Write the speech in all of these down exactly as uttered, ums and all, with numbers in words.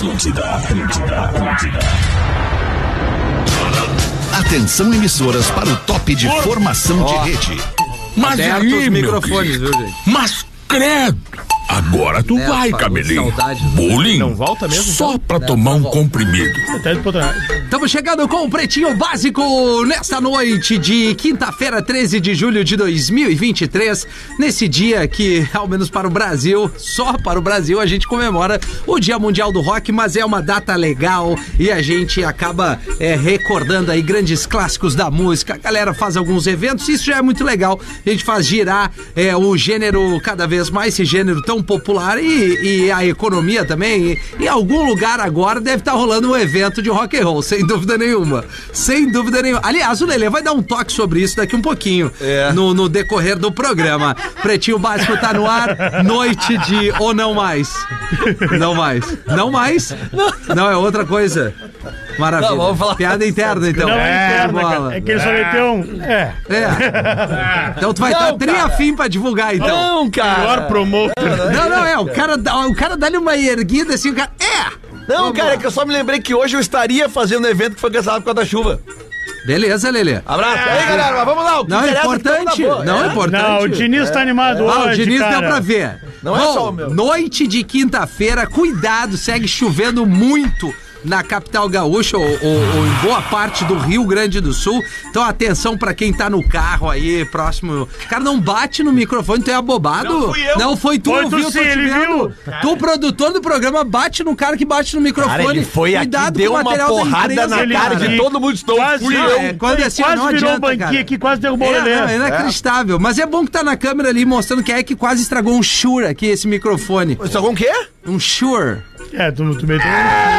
Atlântida, Atlântida, Atlântida. Atenção, emissoras, para o top de Por... formação oh. de rede. Mas aí, os microfones, viu, gente? Mas credo! Agora tu é, vai, cabelinho. Bullying? Não volta mesmo? Só então? pra não, tomar não um volta. comprimido. Estamos chegando com o Pretinho Básico nesta noite de quinta-feira, treze de julho de dois mil e vinte e três. Nesse dia que, ao menos para o Brasil, só para o Brasil, a gente comemora o Dia Mundial do Rock, mas é uma data legal e a gente acaba é, recordando aí grandes clássicos da música. A galera faz alguns eventos, isso já é muito legal. A gente faz girar é, o gênero cada vez mais, esse gênero tão popular e, e a economia também. E, em algum lugar agora deve estar rolando um evento de rock and roll, sem dúvida nenhuma. Sem dúvida nenhuma. Aliás, o Lelê vai dar um toque sobre isso daqui um pouquinho, é. no, no decorrer do programa. Pretinho Básico tá no ar, noite de ou não mais. Não mais. Não mais? Não, é outra coisa. Maravilha. Não, vamos falar. Piada interna, então. Não é interna, cara. É que ele só meteu um... É. É. Então tu vai estar tá triafim pra divulgar, então. Não, cara. Melhor promotor. Não, não, é. O cara, o cara dá-lhe uma erguida assim, o cara... É! Não, vamos cara, lá. é que eu só me lembrei que hoje eu estaria fazendo um evento que foi cancelado por causa da chuva. Beleza, Lelê. Abraço. É. Aí, galera, mas vamos lá. O que não é importante. Não é importante. Não, o Diniz é. tá animado é. hoje, Ah, o Diniz cara. deu pra ver. Não Bom, é só o meu. Noite de quinta-feira, cuidado, segue chovendo muito na capital gaúcha, ou, ou, ou em boa parte do Rio Grande do Sul. Então atenção pra quem tá no carro aí, próximo. Cara, não bate no microfone, tu é abobado. Não fui eu. Não foi tu, foi eu tu vi, eu tô sim, te ele vendo. viu. Tu, produtor do programa, bate no cara que bate no microfone. Cara, ele foi cuidado aqui, deu com o uma material porrada da empresa, na cara cara. de todo mundo. Estou quase, fui não, eu. É, quando ele assim, quase não virou adianta, um banquinho cara. aqui, quase derrubou É, o Lelê. não, é inacreditável. É. Mas é bom que tá na câmera ali mostrando que é que quase estragou um Shure aqui, esse microfone. Estragou um quê? Um Shure. É, tu, tu meteu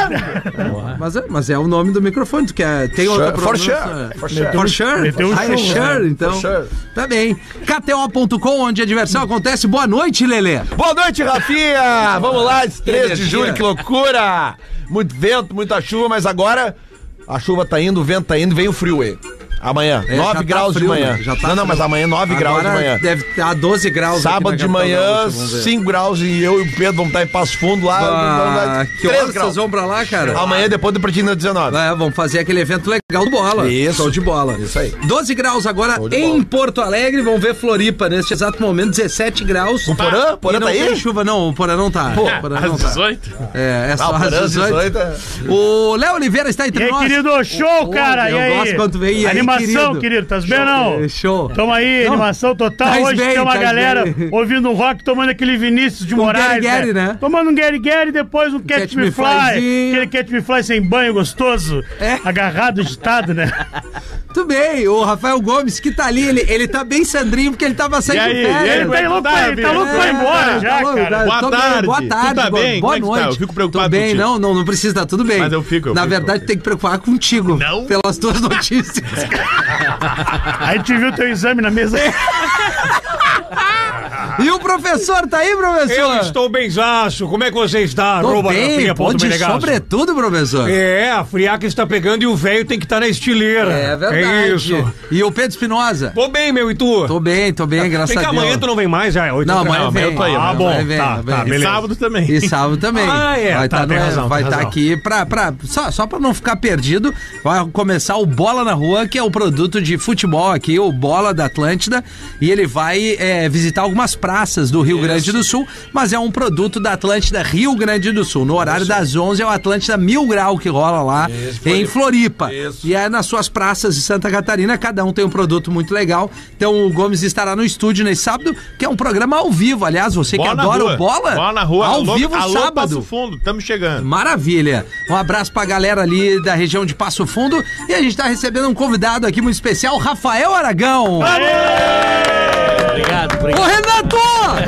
um... Mas, é, mas é o nome do microfone, tu quer... Tem outra For pronúncia? sure. For sure. For sure? Meteu um Ah, é sure, sure, então. sure. Tá bem. K T O ponto com, onde a diversão acontece. Boa noite, Lelê. Boa noite, Rafinha. Vamos lá, esse treze de energia. julho, que loucura. Muito vento, muita chuva, mas agora a chuva tá indo, o vento tá indo, vem o frio aí. Amanhã, É, nove já tá graus frio, de manhã. né? Já tá não, não, frio. mas amanhã nove graus de Agora manhã. deve estar doze graus. Sábado aqui de na manhã, Gaúcha, vamos ver. cinco graus e eu e o Pedro vamos estar em Passo Fundo lá. Ah, que três horas graus. vocês vão pra lá, cara? Amanhã depois do Pretinho dezenove. É, vamos fazer aquele evento legal do Bola. Isso. Show de bola. Isso aí. doze graus agora de em bola. Porto Alegre. Vamos ver Floripa neste exato momento, dezessete graus. O Porã? O Porã E não tá aí? tem chuva, não. O Porã não tá. Pô, o Porã não tá. dezoito? É, é só Ah, às Porã, dezoito. dezoito. O Léo Oliveira está entre E aí, nós. querido, show, Ô, cara. eu E aí? gosto quando vem. E aí, Animação, querido? querido. Tá bem, não? É, show. Tamo aí, Não, animação total. tá Hoje bem, tem uma tá galera bem. ouvindo um rock, tomando aquele Vinícius de Um Moraes. Gary Gary, né? Tomando um Gary Gary, depois um Catch, Catch Me Me Fly. Flyzinho. Aquele Catch Me Fly sem banho gostoso. É. Agarrado, agitado, né? Tudo bem, o Rafael Gomes, que tá ali, ele, ele tá bem Sandrinho, porque ele tava saindo E aí, de e férias. aí, Ele tá louco tá, pra, ele tá louco pra ir embora já, louco, cara. tá- Boa tô bem, tarde. boa Tu tarde, tá boa, bem? boa Como é que noite. tá? Eu fico preocupado Tô bem, contigo. não, não, não precisa, tá tudo bem. Mas eu fico, eu Na fico, verdade, eu fico. tem que preocupar contigo. Não. Pelas tuas notícias. A gente viu teu exame na mesa. E o professor, tá aí, professor? Eu estou benzaço. Como é que você está? Tô Arroba bem, Rafinha ponto pode Menegasso. sobretudo, professor. É, a friaca está pegando e o velho tem que estar na estileira. É verdade. É isso. E o Pedro Espinosa? Tô bem, meu, e tu? Tô bem, tô bem, graças Tem a que Deus. amanhã tu não vem mais, já? Oito Não, da amanhã manhã. vem. eu tô aí, Ah, amanhã bom, vem, tá, vem. tá, E beleza. sábado também. E sábado também. Ah, é, Vai tá, estar tem razão, vai tem tá razão. aqui pra, pra, só, só pra não ficar perdido, vai começar o Bola na Rua, que é o produto de futebol aqui, o Bola da Atlântida, e ele vai é, visitar algumas praças do Rio Grande do Sul, mas é um produto da Atlântida Rio Grande do Sul. No horário das onze é o Atlântida Mil Grau que rola lá em Floripa. E é nas suas praças de Santa Catarina, cada um tem um produto muito legal. Então o Gomes estará no estúdio nesse sábado, que é um programa ao vivo. Aliás, você Bola que na adora rua. o Bola, Bola na rua. ao Alô, vivo alô, sábado. Passo Fundo, estamos chegando. Maravilha. Um abraço pra galera ali da região de Passo Fundo. E a gente tá recebendo um convidado aqui muito especial, Rafael Aragão. Obrigado, Ô, obrigado. Renato!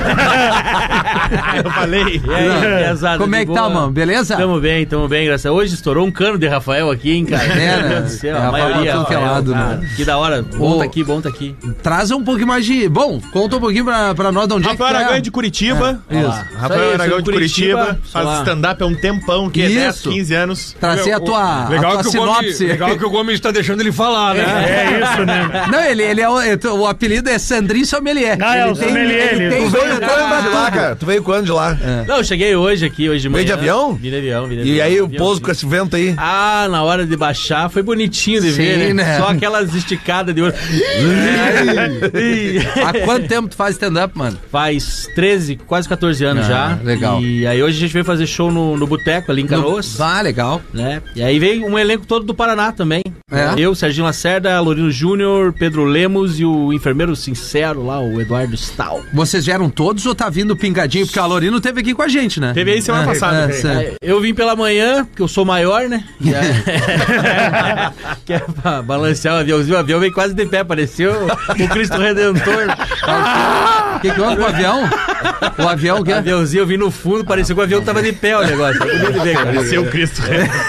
Eu falei. E aí, pesado, Como é de que tá, boa? mano? Beleza? Tamo bem, tamo bem, graças a Deus. Hoje estourou um cano de Rafael aqui, hein, cara? É, né? Meu Deus do céu, É, a maioria. tudo que é Rafael, lado, cara. né? Que da hora. Bom Ô, tá aqui, bom tá aqui. Traz um pouquinho mais de... Bom, conta um pouquinho pra, pra nós de onde Rafael é que Aragão é. é de Curitiba. É, isso. Rafael Isso aí, Aragão sou de de Curitiba, Curitiba. sei Faz lá. stand-up há um tempão, que é dez, Isso. quinze anos. Tracei a tua, a Legal, tua que o Gomes, sinopse. legal que o Gomes está deixando ele falar, né? É isso, né? Não, ele, ele é o, o apelido é Sandrinho Sommelier. sommelier. Ah, é, Ele o sommelier, ele ele- tem Tu veio sommelier quando pra de lá, tudo. cara? Tu veio quando de lá? Não, eu cheguei hoje aqui, hoje de manhã. Veio de avião? Vim de avião, vim de E avião, aí o avião, pouso sim. com esse vento aí. Ah, na hora de baixar foi bonitinho de Sim, ver, né? né? Só aquelas esticadas de olho. E- Há quanto tempo tu faz stand-up, mano? Faz treze, quase quatorze anos Ah, já. legal. E aí hoje a gente veio fazer show no, no Boteco, ali em Canoas. Ah, legal. Né? E aí veio um elenco todo do Paraná também. É? Eu, Serginho Lacerda, Lorino Júnior, Pedro Lemos e o enfermeiro sincero lá, o Eduardo Stahl. Vocês vieram todos ou tá vindo pingadinho? Porque a Lorino teve aqui com a gente, né? Teve aí semana É, passada. é, Teve. sério. Eu vim pela manhã, porque eu sou maior, né? E aí- que é pra balancear o aviãozinho. O avião veio quase de pé, pareceu o Cristo Redentor. O que que houve com o avião? O avião o O quê? aviãozinho eu vi no fundo, parecia que o avião tava de pé o negócio. É bonito de ver, cara. Pareceu o Cristo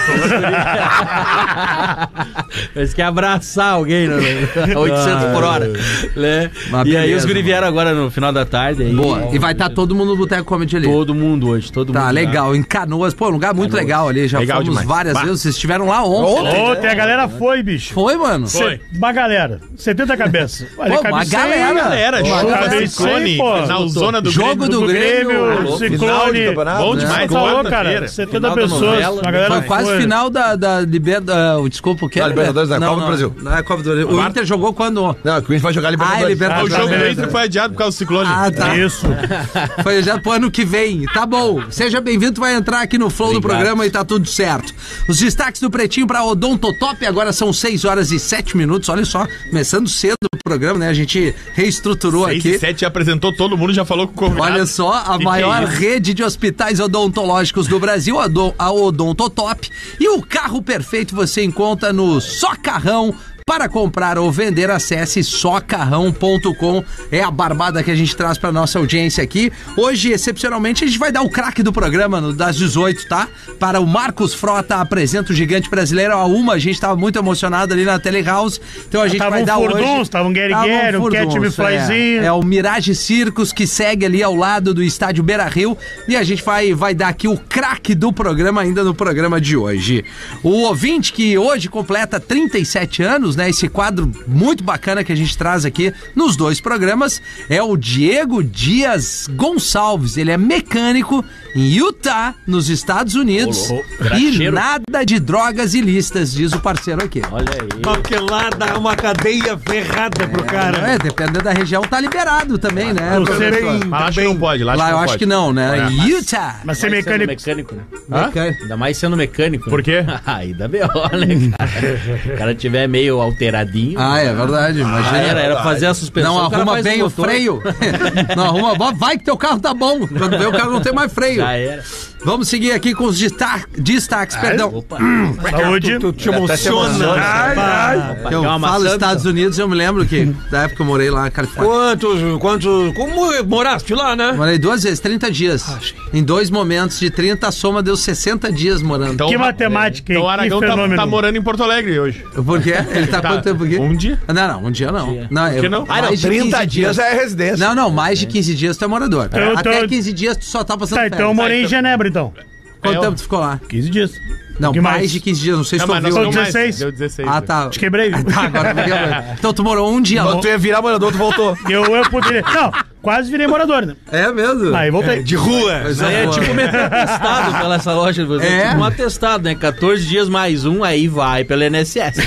Parece que ia abraçar alguém, né? A oitocentos por hora. Né? Mas E aí beleza, os guri mano. vieram agora no final da tarde. Aí, Boa. E vai estar todo mundo no Boteco Comedy ali. Todo mundo hoje, todo Tá, mundo. legal. Em Canoas. Pô, um lugar muito legal ali. Já Legal fomos demais. várias Bah. vezes. Vocês estiveram lá ontem. né? Ontem a galera foi, bicho. Foi, mano? Cê- Uma galera. setenta cabeças. Ali Pô, cabe uma cem, galera. Galera, Pô, jogo cabe da Ciclone, cem, pô. na zona do Jogo Grêmio. do Grêmio. Final de Ciclone. campeonato. Bom né? demais, Falou, quarta-feira. cara. setenta Final da pessoas. novela. A galera Foi quase final da, da Libertadores. Desculpa, o que? Da Libertadores, da Copa do Brasil. Não é Copa do Brasil. O Inter jogou quando? Não, o Corinthians vai jogar Ah, é Libertadores. Ah, o Libertadores. jogo do beleza. Inter foi adiado por causa do Ciclone. Ah, tá. Isso. Foi já pro ano que vem. Tá bom. Seja bem-vindo, tu vai entrar aqui no flow do programa e tá tudo certo. Os destaques do Pretinho pra Odontotop agora são seis horas e sete minutos. Olha só, começando cedo o programa, né? A gente reestruturou seis aqui. e sete já apresentou todo mundo, já falou com o convidado. Olha só, a Que que maior é isso? rede de hospitais odontológicos do Brasil, a do- a Odontotop. E o carro perfeito você encontra no Só Carrão. Para comprar ou vender, acesse só carrão ponto com. É a barbada que a gente traz para nossa audiência aqui. Hoje, excepcionalmente, a gente vai dar o craque do programa no, das dezoito, tá? Para o Marcos Frota, apresenta o Gigante Brasileiro. A uma, a gente estava muito emocionado ali na Telehouse. Então a gente Tava vai um dar Furduns, hoje... tava um Guerre Tava Guerre, um Furduns, Catch Me Flyzinho. É, é o Mirage Circus que segue ali ao lado do estádio Beira-Rio. E a gente vai, vai dar aqui o craque do programa ainda no programa de hoje. O ouvinte que hoje completa trinta e sete anos, né? Esse quadro muito bacana que a gente traz aqui nos dois programas é o Diego Dias Gonçalves. Ele é mecânico em Utah, nos Estados Unidos. Ô, E graxeiro. nada de drogas ilícitas, diz o parceiro aqui. Olha aí. Papelada, uma cadeia ferrada pro cara. É, dependendo da região, tá liberado também, né? Não sei, Também- Mas lá acho que não pode. Lá, Lá acho eu não acho pode. que não, né? É. Utah. Mas ser Ainda mais sendo mecânico. mecânico, né? Mecânico. Ainda mais sendo mecânico. Por quê? Aí dá B O, né, cara? O cara tiver meio alteradinho. Ah, é verdade, imagina. Ah, era, era fazer a suspensão. Não o cara arruma faz bem o motor. freio. Não arruma. Vai- Vai que teu carro tá bom. Quando vê o carro não tem mais freio. Já era. Vamos seguir aqui com os desta- destaques, perdão. Opa. Saúde. Tu te emociona. Ai, ai. Eu Dá uma falo maçã, Estados Unidos, eu me lembro que da época que eu morei lá na Califórnia. Quantos, quantos... Como moraste lá, né? Morei duas vezes, trinta dias. Em dois momentos de trinta, a soma deu sessenta dias morando. Então, Que matemática, hein? Então o Que Aragão tá, fenômeno. tá morando em Porto Alegre hoje. Por quê? Ele tá, quanto tempo aqui? Um dia. Não, não, um dia não. Não, que eu- não? Ah, não, mais de trinta quinze dias já é residência. Não, não, mais de quinze dias tu é morador. Eu Até tô- quinze dias tu só tá passando Tá, férias. então eu morei em Genebra, então. Quanto É, tempo tu ficou lá? quinze dias. Não, que mais, mais? de quinze dias, não sei se Não, tu mas nós ouviu. ficamos mais. dezesseis. Deu dezesseis. Ah, tá. Te quebrei. Tá, agora me quebrou. Então tu morou um dia lá. Quando tu ia virar morador, tu voltou. Eu, eu poderia... Não, quase virei morador, né? É mesmo? Aí voltei. De rua. Mas Aí é boa. tipo meter atestado pela essa loja de vocês. É? Tipo um atestado, né? quatorze dias mais um, aí vai pelo I N S S.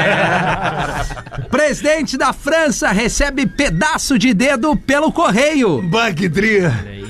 Presidente da França recebe pedaço de dedo pelo correio. Bagdria.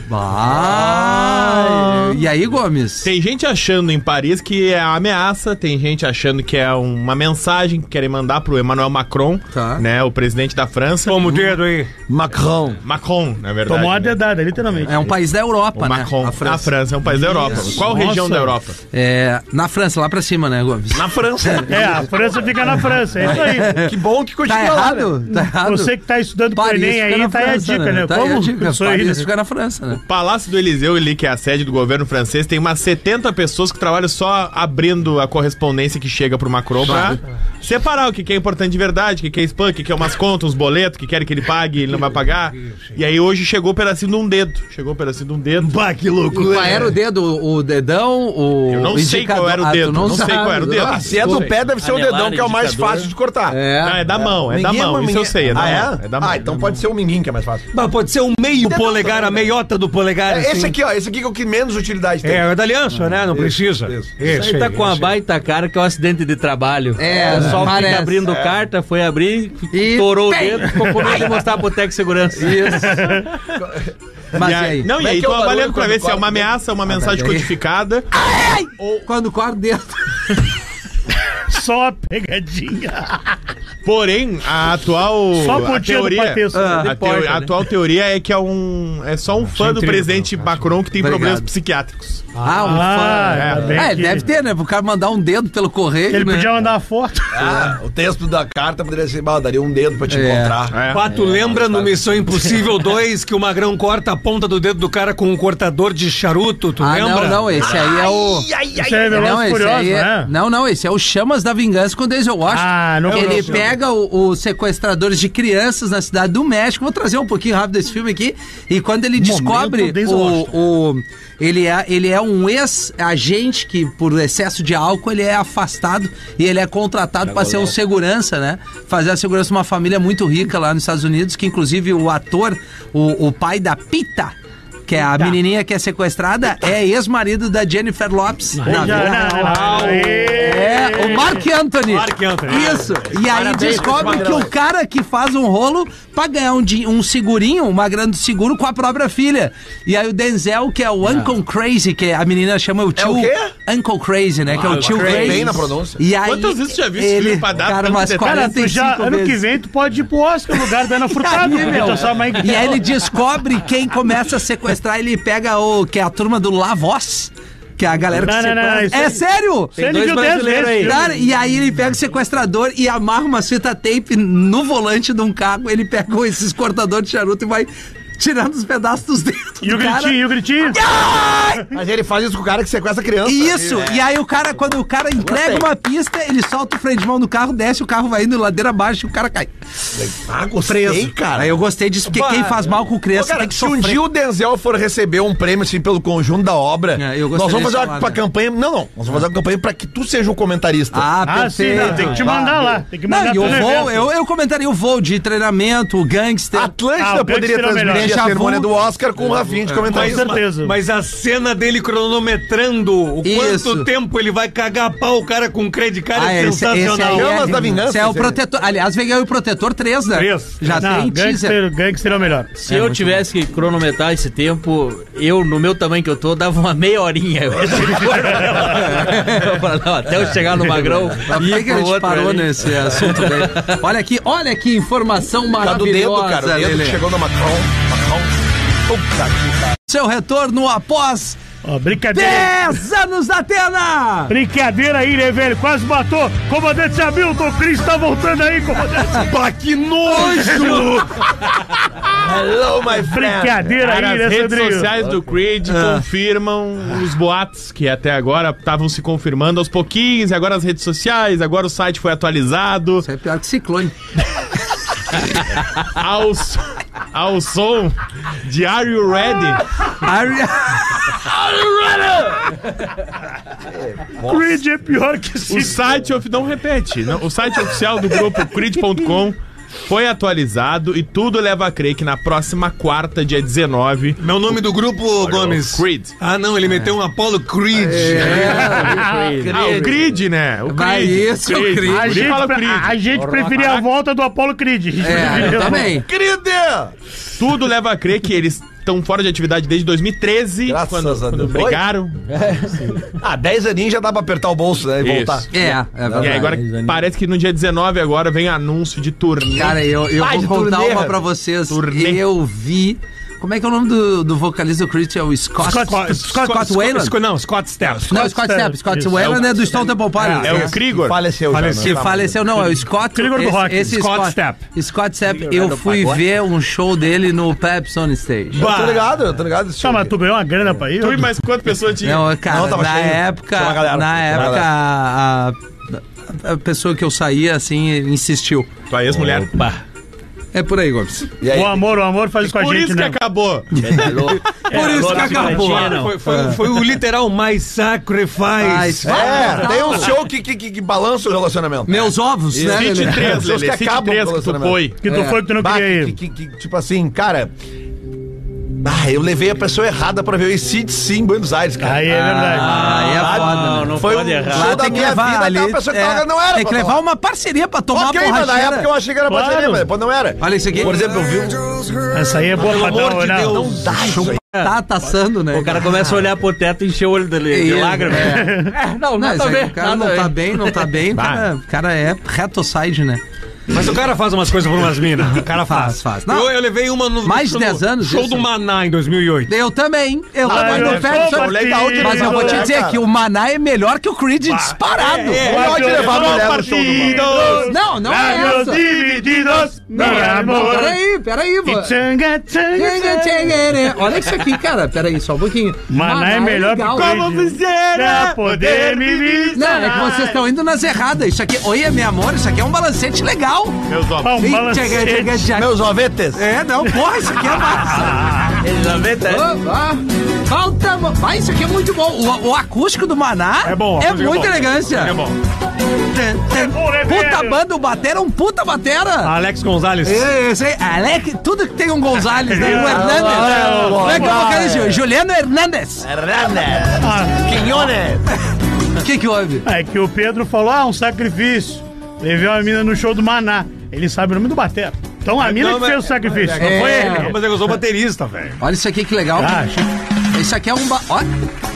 Ah, e aí, Gomes? Tem gente achando em Paris que é ameaça, tem gente achando que é uma mensagem que querem mandar pro Emmanuel Macron, Tá. né, o presidente da França. Toma o dedo aí. Macron. Macron, na verdade. Tomou uma né? dedada, literalmente. É um país da Europa, O né? Macron. A A França. França. é um país da Europa. Qual Nossa. região da Europa? É, na França, lá pra cima, né, Gomes? Na França. É, a França fica na França, é isso aí. Que bom que Tá continua lá, né? errado? Tá errado. Você que tá estudando pro Paris Enem fica aí, na tá aí a França, dica, né? Tá aí a Como? dica. Eu sou Paris isso. fica na França, né? Palácio do Eliseu, ali, que é a sede do governo francês, tem umas setenta pessoas que trabalham só abrindo a correspondência que chega pro Macron pra separar o que que é importante de verdade, o que que é spam, o que que é umas contas, uns boletos, que querem que ele pague, ele não vai pagar. E aí hoje chegou o pedacinho de um dedo. Chegou o pedacinho de um dedo. Bah, que E loucura. qual era o dedo? O dedão? O Eu não sei indicador? qual era o Ah, tu dedo, não sei sabe. qual era o dedo. Ah, se é do pé, deve ser o Anelar, dedão, que é o mais indicador. fácil de cortar. É. Não, é da mão, é da Minguinho, mão. Isso minguinho. eu sei, é da ah, mão. É? É da mão. Ah, então pode ser o minguinho que é mais fácil. Bah, pode ser o meio polegar, a meiota do polegar. É, esse assim. aqui, ó, esse aqui que é o que menos utilidade tem. É, é da aliança, né? Não precisa. isso. Esse Ele tá aí, com a esse aí. baita cara que é um acidente de trabalho. É, o pessoal parece. fica abrindo carta, foi abrir, E torou o tem. dedo, ficou com medo de mostrar pro técnico de segurança. Isso. Mas E e aí? Não, Como e é aí que é tô o barulho avaliando pra quando ver se é corta uma o dedo? ameaça, uma mensagem daí- codificada. Quando corta o dedo. Só a pegadinha. Porém, a atual Só a a pontinha do teoria, Pai Texto. a, De teo- porta, a né? atual teoria é que é um é só um fã do incrível. presidente Macron que tem Obrigado. problemas psiquiátricos. Ah, um Ah, fã. ainda bem É, que- deve ter, né? Pro cara mandar um dedo pelo correio, Ele né? podia mandar uma foto. Ah, o texto da carta poderia ser, bah, daria um dedo pra te É. encontrar. É. Pá, tu lembra no Missão Impossível dois que o Magrão corta a ponta do dedo do cara com um cortador de charuto? Tu Ah, lembra? não, não, esse aí é o... Isso é Velozes Não, e esse Furiosos, aí é... né? Não, não, esse é o Chamas da Vingança com o Denzel Washington. Ah, não Ele conheço. pega o- os sequestradores de crianças na cidade do México. Vou trazer um pouquinho rápido desse filme aqui. E quando ele descobre Denzel o, Washington. o- ele é ele é um ex-agente que por excesso de álcool ele é afastado e ele é contratado para ser um segurança, né? Fazer a segurança de uma família muito rica lá nos Estados Unidos, que inclusive o ator, o, o pai da Pita, que é a menininha que é sequestrada, é ex-marido da Jennifer Lopes. na Já, vida. não, É, o Mark Anthony. Mark Anthony. Isso. E aí descobre que o cara que faz um rolo pra ganhar um, di- um segurinho, uma grana de seguro com a própria filha. E aí o Denzel, que é o Uncle Crazy, que a menina chama o tio... o quê? Uncle Crazy, né? que é o tio Crazy. Crazy. Bem na pronúncia. E aí, Quantas vezes você já viu esse ele, filme pra dar cara, tanto umas detalhe? Cara, tu quarenta e cinco já, ano que vezes. vem tu pode ir pro Oscar no lugar da Ana Furtado. Aí, porque meu, tu é só mais e aí ele descobre quem começa a sequestrar, ele pega o que é a turma do La Voz, que é a galera que Não, não, não, sequestra. isso é aí- sério? Você dois viu dez brasileiros vezes. aí. Cara, e aí ele pega o sequestrador e amarra uma fita tape no volante de um carro, ele pega esses cortadores de charuto e vai tirando os pedaços dos dedos E o do cara. gritinho, e o gritinho. Mas ele faz isso com o cara que sequestra criança. Isso, e aí o cara, quando o cara entrega uma pista, ele solta o freio de mão do carro, desce, o carro vai indo ladeira abaixo e o cara cai. Ah, gostei, cara. Aí eu gostei disso, porque Bah, quem faz mal com Ô, criança cara, tem que se um sofrer. dia o Denzel for receber um prêmio assim pelo conjunto da obra, É, eu nós gostaria vamos fazer de uma falar, pra né? campanha. Não, não. Nós vamos fazer uma campanha pra que tu seja o comentarista. Ah, Ah, sim, perfeito. não, tem que te mandar lá. Tem que Não, mandar e o pro voo, evento. eu, eu comentaria o voo de treinamento, o gangster. Atlântida Ah, o poderia Gangster é o melhor. transmitir Déjà a vu. cerimônia do Oscar com o Rafinha de Com comentarista. certeza. Mas a cena dele cronometrando o Isso. quanto tempo ele vai cagar pau o cara com credit card Ah, é esse, esse sensacional. aí Chamas é, da Vingança, esse é o esse aí. protetor. Aliás, vem aí o protetor três, né? Três. Já Não, tem teaser. gangster, gangster é o melhor. Se eu tivesse que cronometrar esse tempo, eu, no meu tamanho que eu tô, dava uma meia horinha. Eu, eu falava, não, até eu chegar no Magrão. Mas por que, que a gente parou nesse assunto daí? Olha aqui, olha que informação Tá do dedo, maravilhosa, cara. O dedo Lelê. que chegou no Macron. Macron. Puta que pariu. Seu retorno após Ó, brincadeira. dez anos da Atena! Brincadeira aí, né, velho? Quase matou. Comandante Hamilton, o Cris tá voltando aí, comandante. Pá, que nojo! Hello, my friend. Brincadeira Cara, aí, as né, redes Sandrinho? sociais do Creed confirmam os boatos que até agora estavam se confirmando aos pouquinhos, e agora as redes sociais, agora o site foi atualizado Isso é pior que ciclone. ao, s- ao som de Are You Ready? Ari- Creed é pior que O esse. site, of- não repete, não, o site oficial do grupo creed ponto com foi atualizado e tudo leva a crer que na próxima quarta, dia dezenove, Meu nome do grupo, Gomes. Creed. Ah, não, ele meteu um Apollo Creed. Ah, o Creed, né? O Vai Creed. isso, o Creed. Creed. A Por isso gente, fala pre- Creed. a gente preferia a volta do Apollo Creed. A gente É, preferia eu a também. Querida! Tudo leva a crer que eles estão fora de atividade desde dois mil e treze, Graças quando, a quando Deus. brigaram. Ah, dez aninhos já dá pra apertar o bolso, né? E Isso. voltar. É, é E verdade. aí agora parece que no dia dezenove agora vem anúncio de turnê. Cara, eu, eu Vai vou de contar turnê, uma Rafa. pra vocês. Turnê. Eu vi Como é que é o nome do, do vocalista do Creed? É o Scott... Scott- Scott, Scott- Scott Weiland? Scott- Não, Scott Stapp. Não, Scott Stapp. Scott Isso. Weiland é do Stone Temple Pilots. É né? o Krigor. Faleceu, já, Faleceu. né? Que faleceu, não, é o Scott. Krigor do esse, rock. esse Scott Scott Stapp. Scott Stapp, eu fui ver um show dele no Pepsi on Stage. Eu tô ligado, eu tô ligado. Tá, mas tu ganhou uma grana pra ir? Tu e mais quantas pessoas tinha? Não, cara, Não, tava na cheio. época, Tinha uma galera. na Tinha uma época, galera. a, a, a pessoa que eu saía, assim, insistiu. Tua ex-mulher. É por aí, Gomes. E aí? O amor, o amor faz isso com a Por gente, isso que né? acabou. Por isso que acabou. Foi, foi, foi o literal mais sacrifice. É, tem um show que, que, que, que balança o relacionamento. Meus ovos, né? Cite Lelê? três, Pessoas Lelê. que Cite acabam três com o que tu relacionamento. foi. Que tu foi que tu não Bah, queria que, ir. que, que, tipo assim, cara. Ah, eu levei a pessoa errada pra ver o Cid sim em Buenos Aires, cara. Aí é verdade. Ah, é foda, né? não Foi pode um errar. show Lá da tem que minha levar vida, ali. até a pessoa que é, tava, não era tem que pra levar falar. uma parceria pra tomar Ok, uma mas na borracheira. época eu achei que era Claro. parceria, mas depois não era. Olha isso aqui. Por exemplo, eu vi um... Essa aí é boa pra dar, amor de né? Deus. Não dá isso aí. Tá taçando, né? O cara começa a olhar pro teto e encher o olho dele de Isso, lágrimas. é. É, não, Não, nada isso a aí, ver. o cara nada não a tá ver. bem, não tá bem, o cara, o cara é retocide, né? Mas o cara faz umas coisas por umas minas. O cara Faz, faz. faz. Não. Eu, eu levei uma no Mais show de dez do- anos Show isso. do Maná em dois mil e oito. Eu também. Eu Ah, também eu não sou pego. partido, legal de Mas eu vou te mulher, dizer cara. que o Maná é melhor que o Creed disparado. é, Não pode levar a mulher no show do Mano. Não, não é Lábios essa. divididos, meu amor. Peraí, peraí, mano. Tchanga, tchanga, Tchanga, tchanga, né? Olha isso aqui, cara. Peraí, só um pouquinho. Maná é melhor que legal. o Como Creed. Pra poder me visitar. Não, é que vocês estão indo nas erradas. Isso aqui, oi, meu amor, isso aqui é um balancete legal. Meus ovos. Ah, um Ih, balancete. tchaga, tchaga, tchaga. Meus ovetes. É, não, porra, isso aqui é massa. Oh, ah, falta. mo- Ah, isso aqui é muito bom. O, o acústico do Maná É bom, é acústico é muita bom. elegância. É bom. É bom, né, Puta velho? banda, o batera é um puta batera. Alex Gonzalez. Eu sei, Alec, tudo que tem um Gonzalez, né? O Ah, Hernandes. Como é que é o ah, vocalista? Juliano Hernandes. Quinhones. O que que houve? É que o Pedro falou, ah, um sacrifício. Levei uma mina no show do Maná. Ele sabe o nome do batera. Então a mina Não, que mas- fez o sacrifício, não É. foi Não, ele. mas eu sou baterista, velho. Olha isso aqui que legal. Ah, Isso aqui é um... Ba... Ó.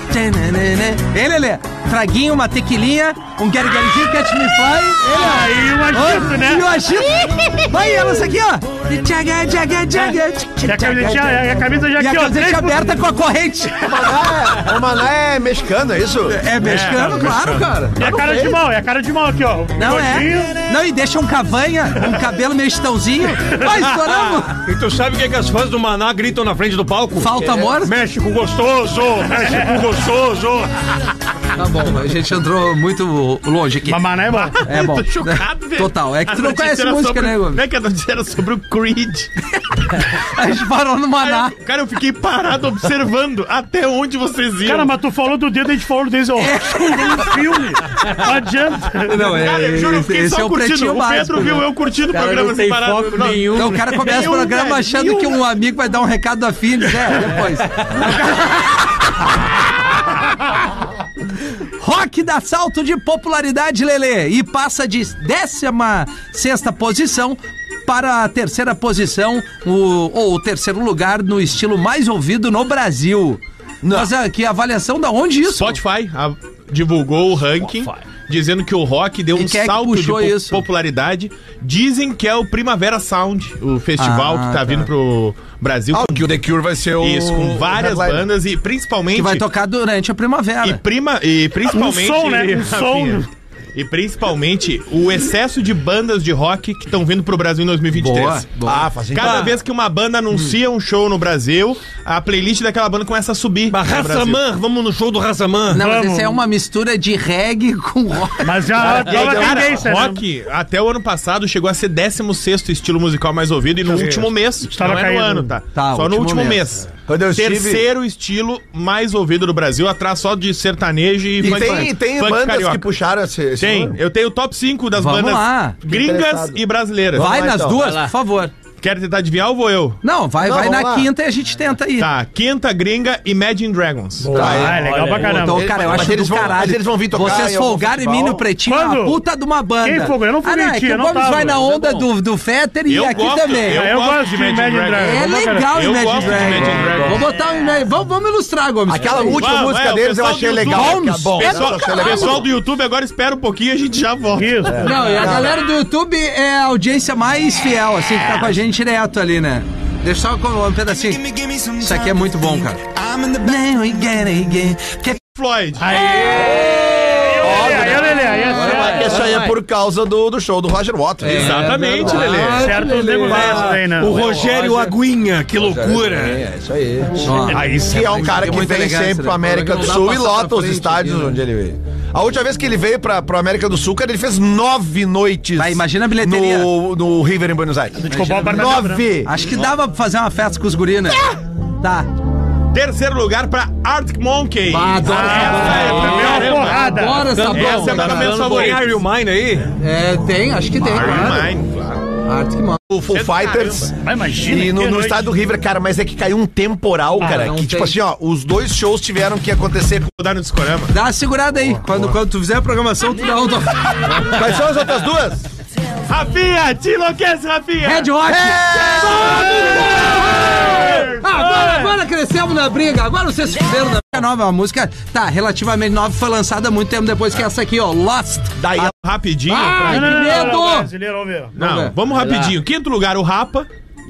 Ei, Lelê, traguinho, uma tequilinha, um gueriguerizinho, catch me fly. aí um agito, E né? o agito. Vai ela, isso aqui, ó. Tchaga, tchaga, tchaga, E a camisetinha, e a camisa já E a aqui, ó. camiseta três por- aberta com a corrente. O Maná é- O Maná é mexicano, é isso? É mexicano, claro, cara. E a cara de mal, e a cara de mal aqui, ó. Não Bigodinho. é? Não, e deixa um cavanha, um cabelo meio chitãozinho. Vai, estouramos. E tu sabe o que, é que as fãs do Maná gritam na frente do palco? Falta amor? México gostoso! México gostoso! Tá bom, a gente entrou muito longe aqui. Mas Maná é bom. É bom. Tô chocado, velho. Total. É que tu A não notícia conhece era música, sobre- né, Gomes? Não é que a notícia era sobre o Creed. A gente parou no Maná. Cara, eu fiquei parado observando até onde vocês iam. Cara, mas tu falou do dedo, a gente falou do Denzel Washington no filme. Não adianta. Não, é, Cara, eu juro, eu fiquei esse só é o curtindo. pretinho O básico. Pedro viu né? eu curtindo o Cara, programa não tem sem parar. foco Não, nenhum. Então o cara começa Nenhum, o programa velho, achando nenhum. que um amigo vai dar um recado da filha. É, depois. Rock dá salto de popularidade, Lelê, e passa de décima sexta posição para a terceira posição, o, ou o terceiro lugar no estilo mais ouvido no Brasil. Mas ah, que avaliação da onde isso? Spotify a- divulgou o ranking, dizendo que o rock deu E um quem é que salto de puxou po- isso? popularidade. Dizem que é o Primavera Sound, o festival Ah, que tá, tá. vindo pro Brasil. Ah, que o The Cure vai ser o... Isso, com várias headliner. bandas e principalmente... Que vai tocar durante a primavera. E, prima, e principalmente... Um som, né? Um som. Rafinha, E principalmente o excesso de bandas de rock que estão vindo pro Brasil em dois mil e vinte e três. Boa, boa. Ah, faz sentido. Cada vez que uma banda anuncia um show no Brasil, a playlist daquela banda começa a subir. no Brasil. Rassaman, vamos no show do Rassaman. Não, mas Vamos. esse é uma mistura de reggae com rock. Mas já E aí, nova cara, tendência, né? rock, até o ano passado, chegou a ser décimo sexto estilo musical mais ouvido e no último mês. Estava não é no caindo. ano, tá? Tá, só no último último mês. mês. Quando eu estive- Terceiro estilo mais ouvido do Brasil, atrás só de sertanejo e, E funk, tem, tem funk bandas carioca. que puxaram esse... esse Tem, nome. eu tenho o top cinco das Vamos bandas lá. gringas Interessado. e brasileiras. Vai lá, nas então. duas, Vai lá. por favor. Quer tentar adivinhar ou vou eu? Não, vai, Não, vai vamos na lá. quinta e a gente tenta aí. Tá, quinta gringa, Imagine Dragons. Ah, é legal Olha pra aí. caramba. Então, cara, eu Mas acho eles do vão- caralho. mas eles vão vir tocar Vocês em algum folgaram em mim festival? no Pretinho, Quando? uma puta de uma banda. Quem folgou? Eu não fui ah, não, é mentir, que eu o não Gomes tava. vai na Mas onda é bom. do, do Fetter e Eu aqui gosto, também. eu eu gosto gosto de de Imagine Imagine Dragons. É Dragons. Vamos lá, legal o Eu Imagine gosto de Dragons. Imagine Dragons. Vamos botar o Imagine... Vamos, vamos ilustrar, Gomes. Aquela última Vamos, música é, o deles eu pessoal achei do legal. YouTube- que é bom. Pessoal, Eu achei legal. pessoal do YouTube, agora espera um pouquinho e a gente já volta. Isso. Não, e a galera do YouTube é a audiência mais fiel, assim, que tá com a gente direto ali, né? deixa só com um pedacinho. Isso aqui é muito bom, cara. Floyd. Aí, Lelê, aí é certo. Isso aí é por causa do, do show do Roger Waters. É, exatamente, Lelê. Certo, os nego dessa daí, né? O Rogério Aguinha, que loucura. É, isso aí. Aí Que é um cara que vem sempre pra América do Sul e lota os estádios onde ele veio. A última vez que ele veio pra, pra América do Sul, cara, ele fez nove noites. Vai, imagina a bilheteria. No, no River em Buenos Aires. Nove! Acho que dava pra fazer uma festa com os guris, né? Tá. Terceiro lugar pra Arctic Monkey. Ah, adoro essa Essa é banda. a primeira porrada. Adoro essa banda. Essa é pra meus favoritos. Tem Iron Mine aí? É, tem, acho que tem. claro. Mine, claro. Arctic Monkey. O Full Fighters. Mas imagina. E no, que no noite. estádio do River, cara, mas é que caiu um temporal, cara. não Que tipo tem. assim, ó, os dois shows tiveram que acontecer. Vou dar no discorama. Dá uma segurada aí. Quando, quando tu fizer a programação, tu dá um toque. Quais são as outras duas? Rafinha, te enlouquece, Rafinha. Red Hot! Ah, agora, agora crescemos na briga, agora vocês se fuderam na briga nova. A música tá relativamente nova, foi lançada muito tempo depois que essa aqui, ó, Lost. Daí, rapidinho. Ai, Não, que não, não, não, medo! brasileiro, vamos ver. Não, ver. vamos rapidinho. Quinto lugar, o Rapa.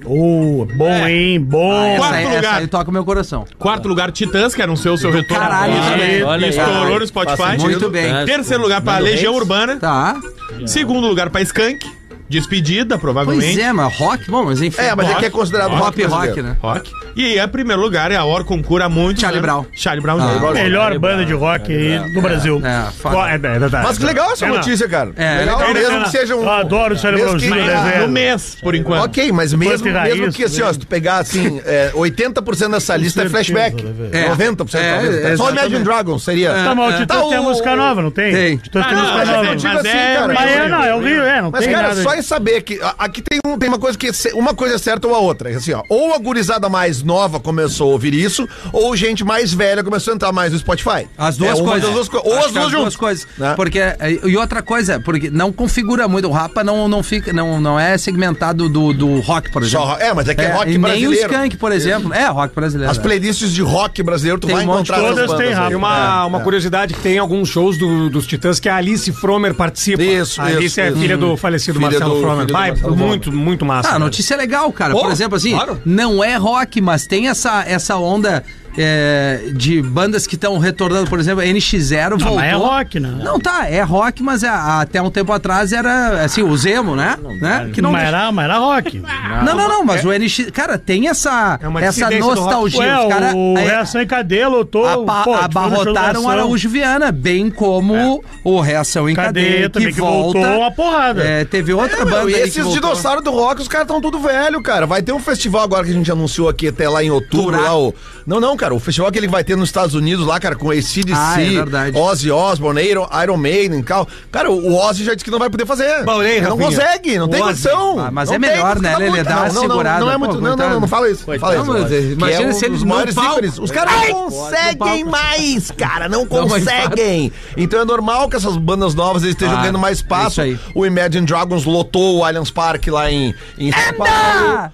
Oh, bom, hein? Bom. Essa Quarto aí, essa lugar. aí toca o meu coração. Quarto lugar, Titãs, que anunciou o seu retorno. caralho, Isso, também. e Olha aí. estourou no Spotify. Muito bem. Terceiro lugar pra Legião Urbana. Tá. Segundo lugar pra Skank. Despedida, provavelmente. Pois é, mas rock, bom, mas enfim. É, mas é que é considerado Pop rock rock, brasileiro. né? Rock. E aí, em primeiro lugar, é a Orcon Cura muito. Charlie né? Brown. Charlie Brown. Ah. Júnior Melhor banda de rock aí do Brasil. É, foda. Qual- é, é, é, é. Mas que legal essa É, não. notícia, cara. É, legal, legal, mesmo né? que seja um. Eu adoro o Charlie mesmo que- Brownzinho, Ah, né, No velho? mês, por enquanto. Ok, mas mesmo, Punk mesmo raiz, que assim, ó, se tu pegar assim, é, oitenta por cento dessa lista é certeza, flashback. né, velho? É. noventa por cento É, talvez. é, Só exatamente. Imagine Dragons seria. Tá, mas o É. Titãs Tá, tem a o- música nova, não tem? Tem. Titãs Ah, tem não, música mas nova. é, digo mas assim, é cara, Mas é, Rio. não, é o Rio, é, não Mas, tem cara, nada. só em saber que a- aqui tem, um, tem uma coisa que se- uma coisa é certa ou a outra. É assim, ó, ou a gurizada mais nova começou a ouvir isso, ou gente mais velha começou a entrar mais no Spotify. As duas É uma coisas. das duas co- ou Acho as que duas juntas. coisas. Né? Porque, e outra coisa, porque não configura muito. O Rapa não, não fica, não, não é segmentado do, do rock, por exemplo. Só- é, mas é que é rock e brasileiro. Nem o Skank, por exemplo. É, rock brasileiro. As playlists de rock brasileiro, tu Tem vai um monte de encontrar essas todas bandas tem aí. rap. Tem uma, É, uma é. curiosidade que tem alguns shows do- dos Titãs que a Alice Fromer participa. Isso, A Alice isso, é isso. filha do falecido Filha Marcelo do- Fromer. filha do Vai, Marcelo muito, muito massa. Ah, a velho. notícia é legal, cara. Pô, Por exemplo, assim, claro. não é rock, mas tem essa, essa onda é, de bandas que estão retornando. Por exemplo, N X zero Não, voltou. mas é rock, né? Não, tá, é rock, mas é- até um tempo atrás era, assim, o Zemo, né? né? Que não, Mas era, mas era rock. não, não, não, mas o N X, cara, tem essa, É uma essa dissidência do rock. nostalgia. Ué, Os cara, o é, Reação em Cadeia lotou. apa- pô, abarrotaram o Araújo Viana, bem como o Reação em Cadeia, Cadeia que, também, que volta. voltou uma porrada. É, teve outra É, meu, banda e aí que esses voltou. dinossauros do rock, os caras estão tudo velho, cara. Vai ter um festival agora que a gente anunciou aqui até lá em outubro. Turá. Lá, o... Não, não, cara. O festival que ele vai ter nos Estados Unidos lá, cara, com A C D C, Ah, é verdade. Ozzy Osbourne, Iron, Iron Maiden e tal. Cara, o Ozzy já disse que não vai poder fazer. Bom, e aí, não Rafinha? consegue, não tem Ozzy. condição. Ah, mas Não é tem, melhor, filho né, da Lelê? puta. Dá uma Não, não, segurada, Não, não é pô, muito. Não, não, coitado. não, não fala isso. Fala isso. Não, mas imagina Que é se um eles dos no maiores palco- ícones. Os caras não conseguem mais, cara. Não Não, mas conseguem. Então é normal que essas bandas novas eles estejam Ah, ganhando mais espaço. isso aí. O Imagine Dragons lotou o Allianz Parque lá em, em São Paulo. Ah!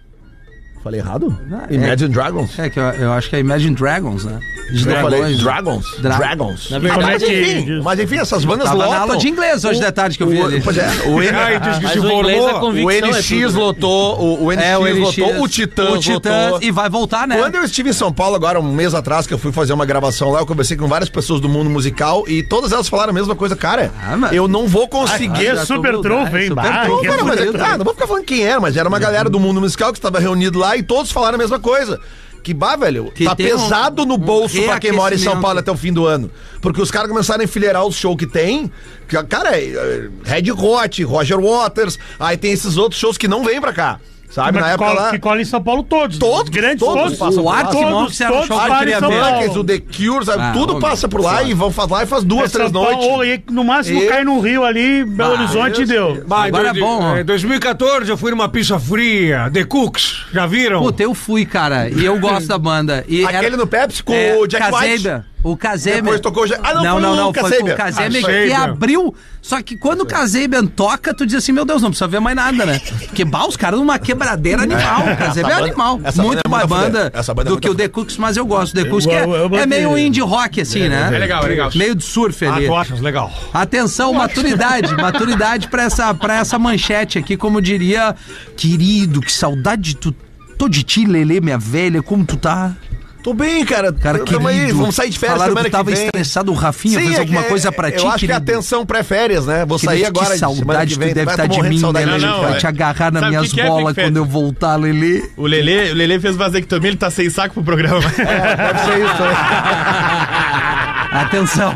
Falei errado? é- Imagine Dragons. É que eu, eu acho que é Imagine Dragons, né? De Eu falei dragões. Dragons. Dra- Dragons. Na verdade, mas, enfim, diz- mas enfim, essas bandas Tava lotam. na aula de inglês hoje O- de tarde que eu vi o- ali. Pois é, o N- Ai, diz que Mas se o inglês é formou. convicção, o é N X tudo. lotou, o, o N X É, o N X, lotou, o Titãs o Titãs, lotou. e vai voltar, né? Quando eu estive em São Paulo agora, um mês atrás, que eu fui fazer uma gravação lá, eu conversei com várias pessoas do mundo musical e todas elas falaram a mesma coisa. Cara, Ah, mas- eu não vou Que conseguir... é super trunfo, hein? super Bah, trunfo, que é Não, mas, super ah, não vou ficar falando quem era, mas era uma galera do mundo musical que estava reunido lá e todos falaram a mesma coisa. Que, bah, velho, Que tá tem um- pesado no um bolso pra quem mora em São reaquecimento. Paulo até o fim do ano. Porque os caras começaram a enfileirar os shows que tem. Que, cara, é, é, Red Hot, Roger Waters, aí tem esses outros shows que não vêm pra cá. Sabe, Mas na que época cola, lá... que cola em São Paulo todos. Todos, os grandes todos todos. passam O por lá. Arctic Monkeys era um todos show que eu param em queria São ver. Paulo. Monkeys, o The Cure, sabe? Ah, Tudo homem, passa por lá e vão faz lá e faz duas, É São três Paulo, noites. e no máximo E- cai no Rio ali, Belo Ah, Horizonte e deu. Bah, em Agora dois- é bom, ó. Em dois mil e catorze eu fui numa pizza fria, The Cooks, já viram? Puta, eu fui, cara, e eu gosto da banda. E Aquele era- no Pepsi com é, o Jack White. Kasabian. O Kasabian. Depois tocou o Ja- Ah, não, não, foi não, o não, foi Kasabian. o Kasabian Ah, que Kasabian. abriu. Só que quando o Kasabian toca, tu diz assim, meu Deus, não precisa ver mais nada, né? Porque, bah, os caras numa quebradeira animal. O Kasabian é banda- animal. essa Muito banda é mais muito a banda fuder. Essa banda é do muito que a o The Cooks, mas eu gosto. O The Cooks que é, eu- eu é meio botei- indie rock, assim, né? É legal, é legal. Meio de surf Ah, ali. tu achas legal? Atenção, maturidade, maturidade pra essa, pra essa manchete aqui, como diria, querido, que saudade de tu Tô de ti, Lelê, minha velha, como tu tá? Tô bem, cara. Cara, Tamo querido, aí, vamos sair de férias falaram semana que tava que vem. estressado, o Rafinha Sim, fez é alguma que- coisa pra ti, Eu acho que é querido? atenção pré-férias, né? Vou sair Querido, agora. que semana saudade que vem. tu deve Vai, estar tô de morrendo mim, saudade né, da Lelê? não, Pra é. te agarrar nas Sabe minhas o que que é, bolas Pique Fede? quando eu voltar, Lelê. O Lelê, o Lelê fez vasectomia, ele tá sem saco pro programa. É, deve ser isso. né? Atenção.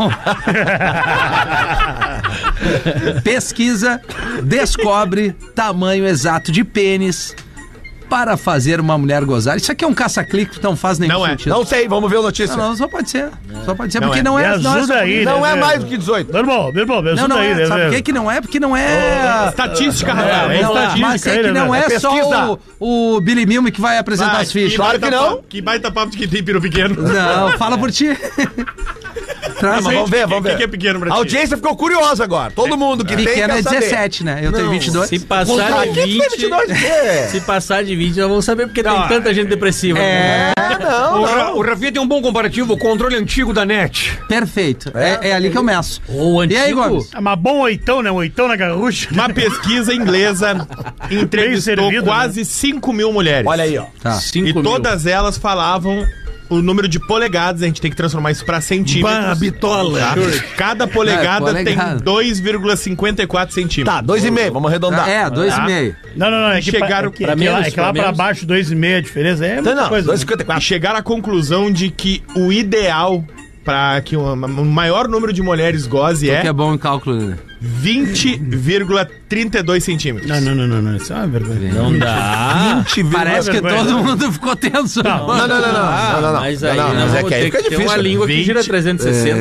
Pesquisa descobre tamanho exato de pênis para fazer uma mulher gozar. Isso aqui é um caça-clique que não faz nenhum Não é. sentido. Não sei, vamos ver a notícia. Não, não, só pode ser. Só pode ser, Não porque é. não Me é. Não é, ajuda só- aí, Não né, é velho? mais do que dezoito. Meu irmão, meu irmão, me Não, ajuda não aí, é. né, Sabe por que velho? que não é? Porque não é. Estatística, Não, Rafael. É não, estatística. Mas é aí, que né, não velho? é É só pesquisa. o, o Billy Milme que vai apresentar Ah, as fichas. Claro que baita não. papo- Que baita papo de que tem peru pequeno. Não, fala por ti. Traz Mas aí. vamos ver, vamos O que ver. que é pequeno pra A ti? audiência ficou curiosa agora. Todo mundo que tem Pequeno quer é saber. dezessete, né? Eu tenho Não. vinte e dois. Se passar Ah, de quem tem vinte e vinte, dois? É. se passar de vinte, nós vamos saber porque tem tanta gente depressiva. É, Não, O, Ra- não. o Rafinha tem um bom comparativo, o controle antigo da net. perfeito. É, é ali que eu meço. O E aí, antigo- Gomes? É, mas bom oitão, né? Um oitão na garrucha. Uma pesquisa inglesa entrevistou servido, quase cinco mil mulheres. Olha aí, ó. Tá. cinco E mil. todas elas falavam o número de polegadas, a gente tem que transformar isso pra centímetros. Bah, bitola. Tá? Cada polegada É, polegada. tem dois vírgula cinquenta e quatro centímetros. Tá, dois e meio, vamos arredondar. É, dois Tá. e meio. Não, não, não. É que, Chegaram pra, é que, pra é que lá, menos, é que lá pra pra menos. baixo, dois e meio a diferença. É muita Não, não, coisa. dois e né? cinquenta e E quatro. chegaram à conclusão de que o ideal para que um, um maior número de mulheres goze Que é é bom em cálculo, né? vinte vírgula trinta e dois centímetros. Não, não, não, não, não. Isso é uma vergonha. Não dá. Parece que vergonha. todo mundo ficou tenso. Não, não, não, não, não, não, não. Mas Não, aí não, nós mas é vamos que aí ter fica que ter difícil. uma língua que vinte. gira trezentos e sessenta.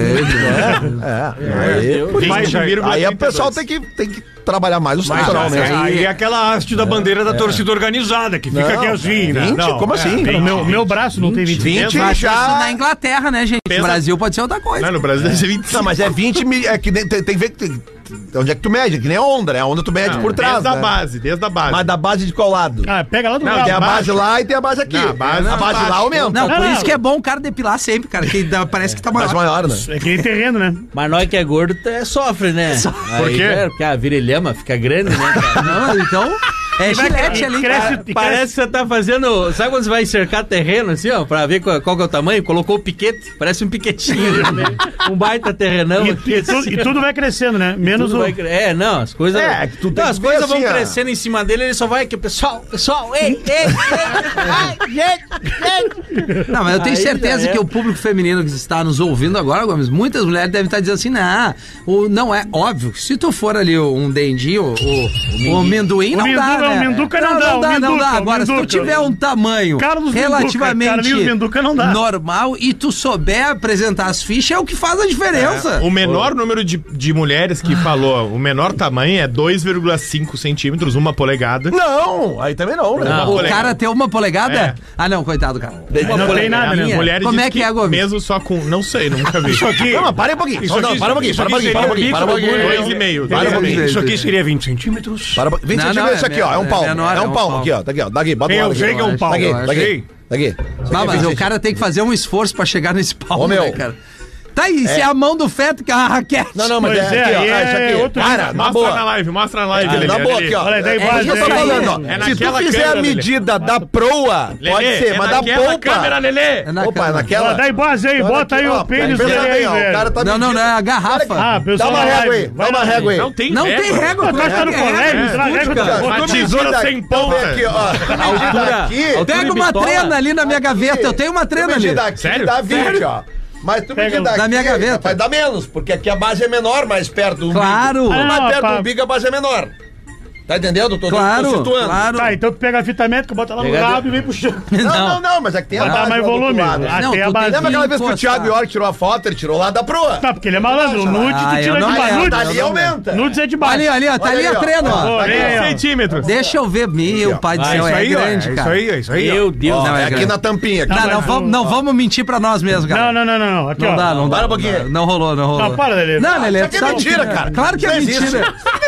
É, aí, vinte vírgula aí o trinta e pessoal dois. tem que, tem que trabalhar mais o Mas sexual aí, mesmo. aí é aquela haste da bandeira da torcida organizada, que fica Não, aqui assim, né? vinte? Não, Como é, assim? O meu, meu braço não tem vinte. vinte Mas isso já... na Inglaterra, né, gente? Pensa- No Brasil pode ser outra coisa. Não, no Brasil deve ser vinte e cinco. Não, mas é vinte mil... É que nem- tem, tem que ver... que tem- onde é que tu mede? Que nem a onda, né? A onda tu mede por trás, Desde a né? base, desde a base. Mas da base de qual lado? Ah, pega lá do Não, lado. Tem a base baixo. lá e tem a base aqui. Não, a base- a base baixo. lá aumenta. Não, por Não, isso não. que é bom o cara depilar sempre, cara. Que dá- parece que tá maior. Mais maior, né? É que nem terreno, né? Mas nós que é gordo é, sofre, né? Por Aí, quê? é, porque a virilhama fica grande, né, cara? Não, então. É gilete ali, cresce- cara. e Parece que você tá fazendo. Sabe quando você vai cercar terreno, assim, ó, pra ver qual, qual que é o tamanho? Colocou o piquete, parece um piquetinho, né? Um baita terrenão. E, aqui, e tu- assim, e tudo vai crescendo, né? Menos tudo o. vai cre- É, não, as coisas. É, que tu tem não, as que ver coisas vão assim, ó. crescendo em cima dele, ele só vai aqui, pessoal, pessoal, ei, ei, ei, ai, gente, gente. Não, mas eu tenho Aí certeza já é. que o público feminino que está nos ouvindo agora, Gomes, muitas mulheres devem estar dizendo assim, não, o, não é óbvio, se tu for ali um dendinho, o, o, amendoim, O não minduca, dá, não, né? o minduca não dá, não o dá, não minduca, dá. o Agora, se tu minduca. tiver um tamanho Carlos Minduca, relativamente Carlinhos Minduca não dá. normal e tu souber apresentar as fichas, é o que faz a diferença. O menor número de, de mulheres que falou, o menor tamanho é dois vírgula cinco centímetros, uma polegada. Não, aí também não, né? O polegada. cara ter uma polegada? É. Ah, não, coitado, cara. Não tem nada, né? minha. Mulheres Como diz é que é, Gomes? Mesmo só com. Não sei, nunca vi. Isso aqui, Não, mas para aí um pouquinho. Isso Só- não, aqui- para um pouquinho, isso para um aqui pouquinho, para um pouquinho, seria para um o pouquinho. bico do Dois e meio. Para um dois e pouquinho. meio. isso aqui seria vinte centímetros. Para, vinte Não, não, centímetros, isso é aqui, ó. É um menor, palmo. é menor, É é um um palmo palmo. aqui, ó. Tá aqui, ó. Daqui, bota o Eu lado sei aqui. que é um acho, pau. Tá aqui, eu tá acho. aqui. Tá aqui. Ah, mas o cara tem que fazer um esforço pra chegar nesse palmo, Ô, meu. né, cara? Tá aí, se é a mão do feto que é a raquete. Não, não, mas Pois é é, aqui, ó. aí Ah, isso é aqui. outro Cara, na Mostra na boa. live, mostra na live. É, Lelê, na boa Lelê. aqui, ó. Olha, daí É base, isso que eu tô é falando, isso. ó. É Se tu naquela fizer câmera, a Lelê. medida da proa, Lelê, pode ser, é mas da naquela polpa. câmera, Lelê. É na Opa, é câmera. naquela. Ó, dá base aí, Olha bota aqui, aí ó, o pênis pensa dele bem, aí, ó, o velho. cara tá Não, não, não, é a garrafa. Ah, Dá pessoal, uma na régua live. aí, Vai dá uma na régua aí. Não tem Não tem régua, Nós tá no é, colégio, traz régua da Cara, porra. Uma tesoura sem Então vem ponta. aqui, ó. Tu medida Altura- aqui. altura- Pega uma bitola. trena ali na minha gaveta, eu tenho uma Tu trena ali. medida aqui, Sério? dá vinte, ó. Mas tu Pega medida na aqui, minha gaveta. vai dar menos, porque aqui a base é menor, mais perto do umbigo. Claro. Ah, Mais perto pá. do umbigo a base é menor. Tá entendendo? Tô, tô- Claro, tô situando. claro. Tá, então tu pega a fita métrica, bota lá no Pega- rabo e vem puxando. Não, não, não, mas é que tem a Vai base dar mais lá do outro volume. lado. Ah, Não, tem a tu tem- base. Lembra aquela vez que o encostar. Thiago York tirou a foto? Ele tirou lá da proa. Tá, porque ele é malandro. O nude Ah, tu eu tira não de lembro. baixo. Mas dali Nudes, aumenta. nudes é de baixo. Ali, ali, ó, tá Olha ali aí, a ó. trena, ó. Ó, Tá aqui, aí, ó. Centímetros. Deixa eu ver, meu pai do Vai, céu, Isso é aí, ó, grande, isso cara. aí, isso aí. ó. Meu Deus. Ó, Não, é é aqui grande. na tampinha. Aqui. Não, não, mas vamos, o- não vamos mentir pra nós mesmos, cara. Não, não, não, não. Aqui, Não ó. dá, não dá. Para um pouquinho. Não rolou, não rolou. Não, para, Lelê. Não, Lelê, Isso aqui é sabe mentira, que- cara. Claro que é Não existe. mentira.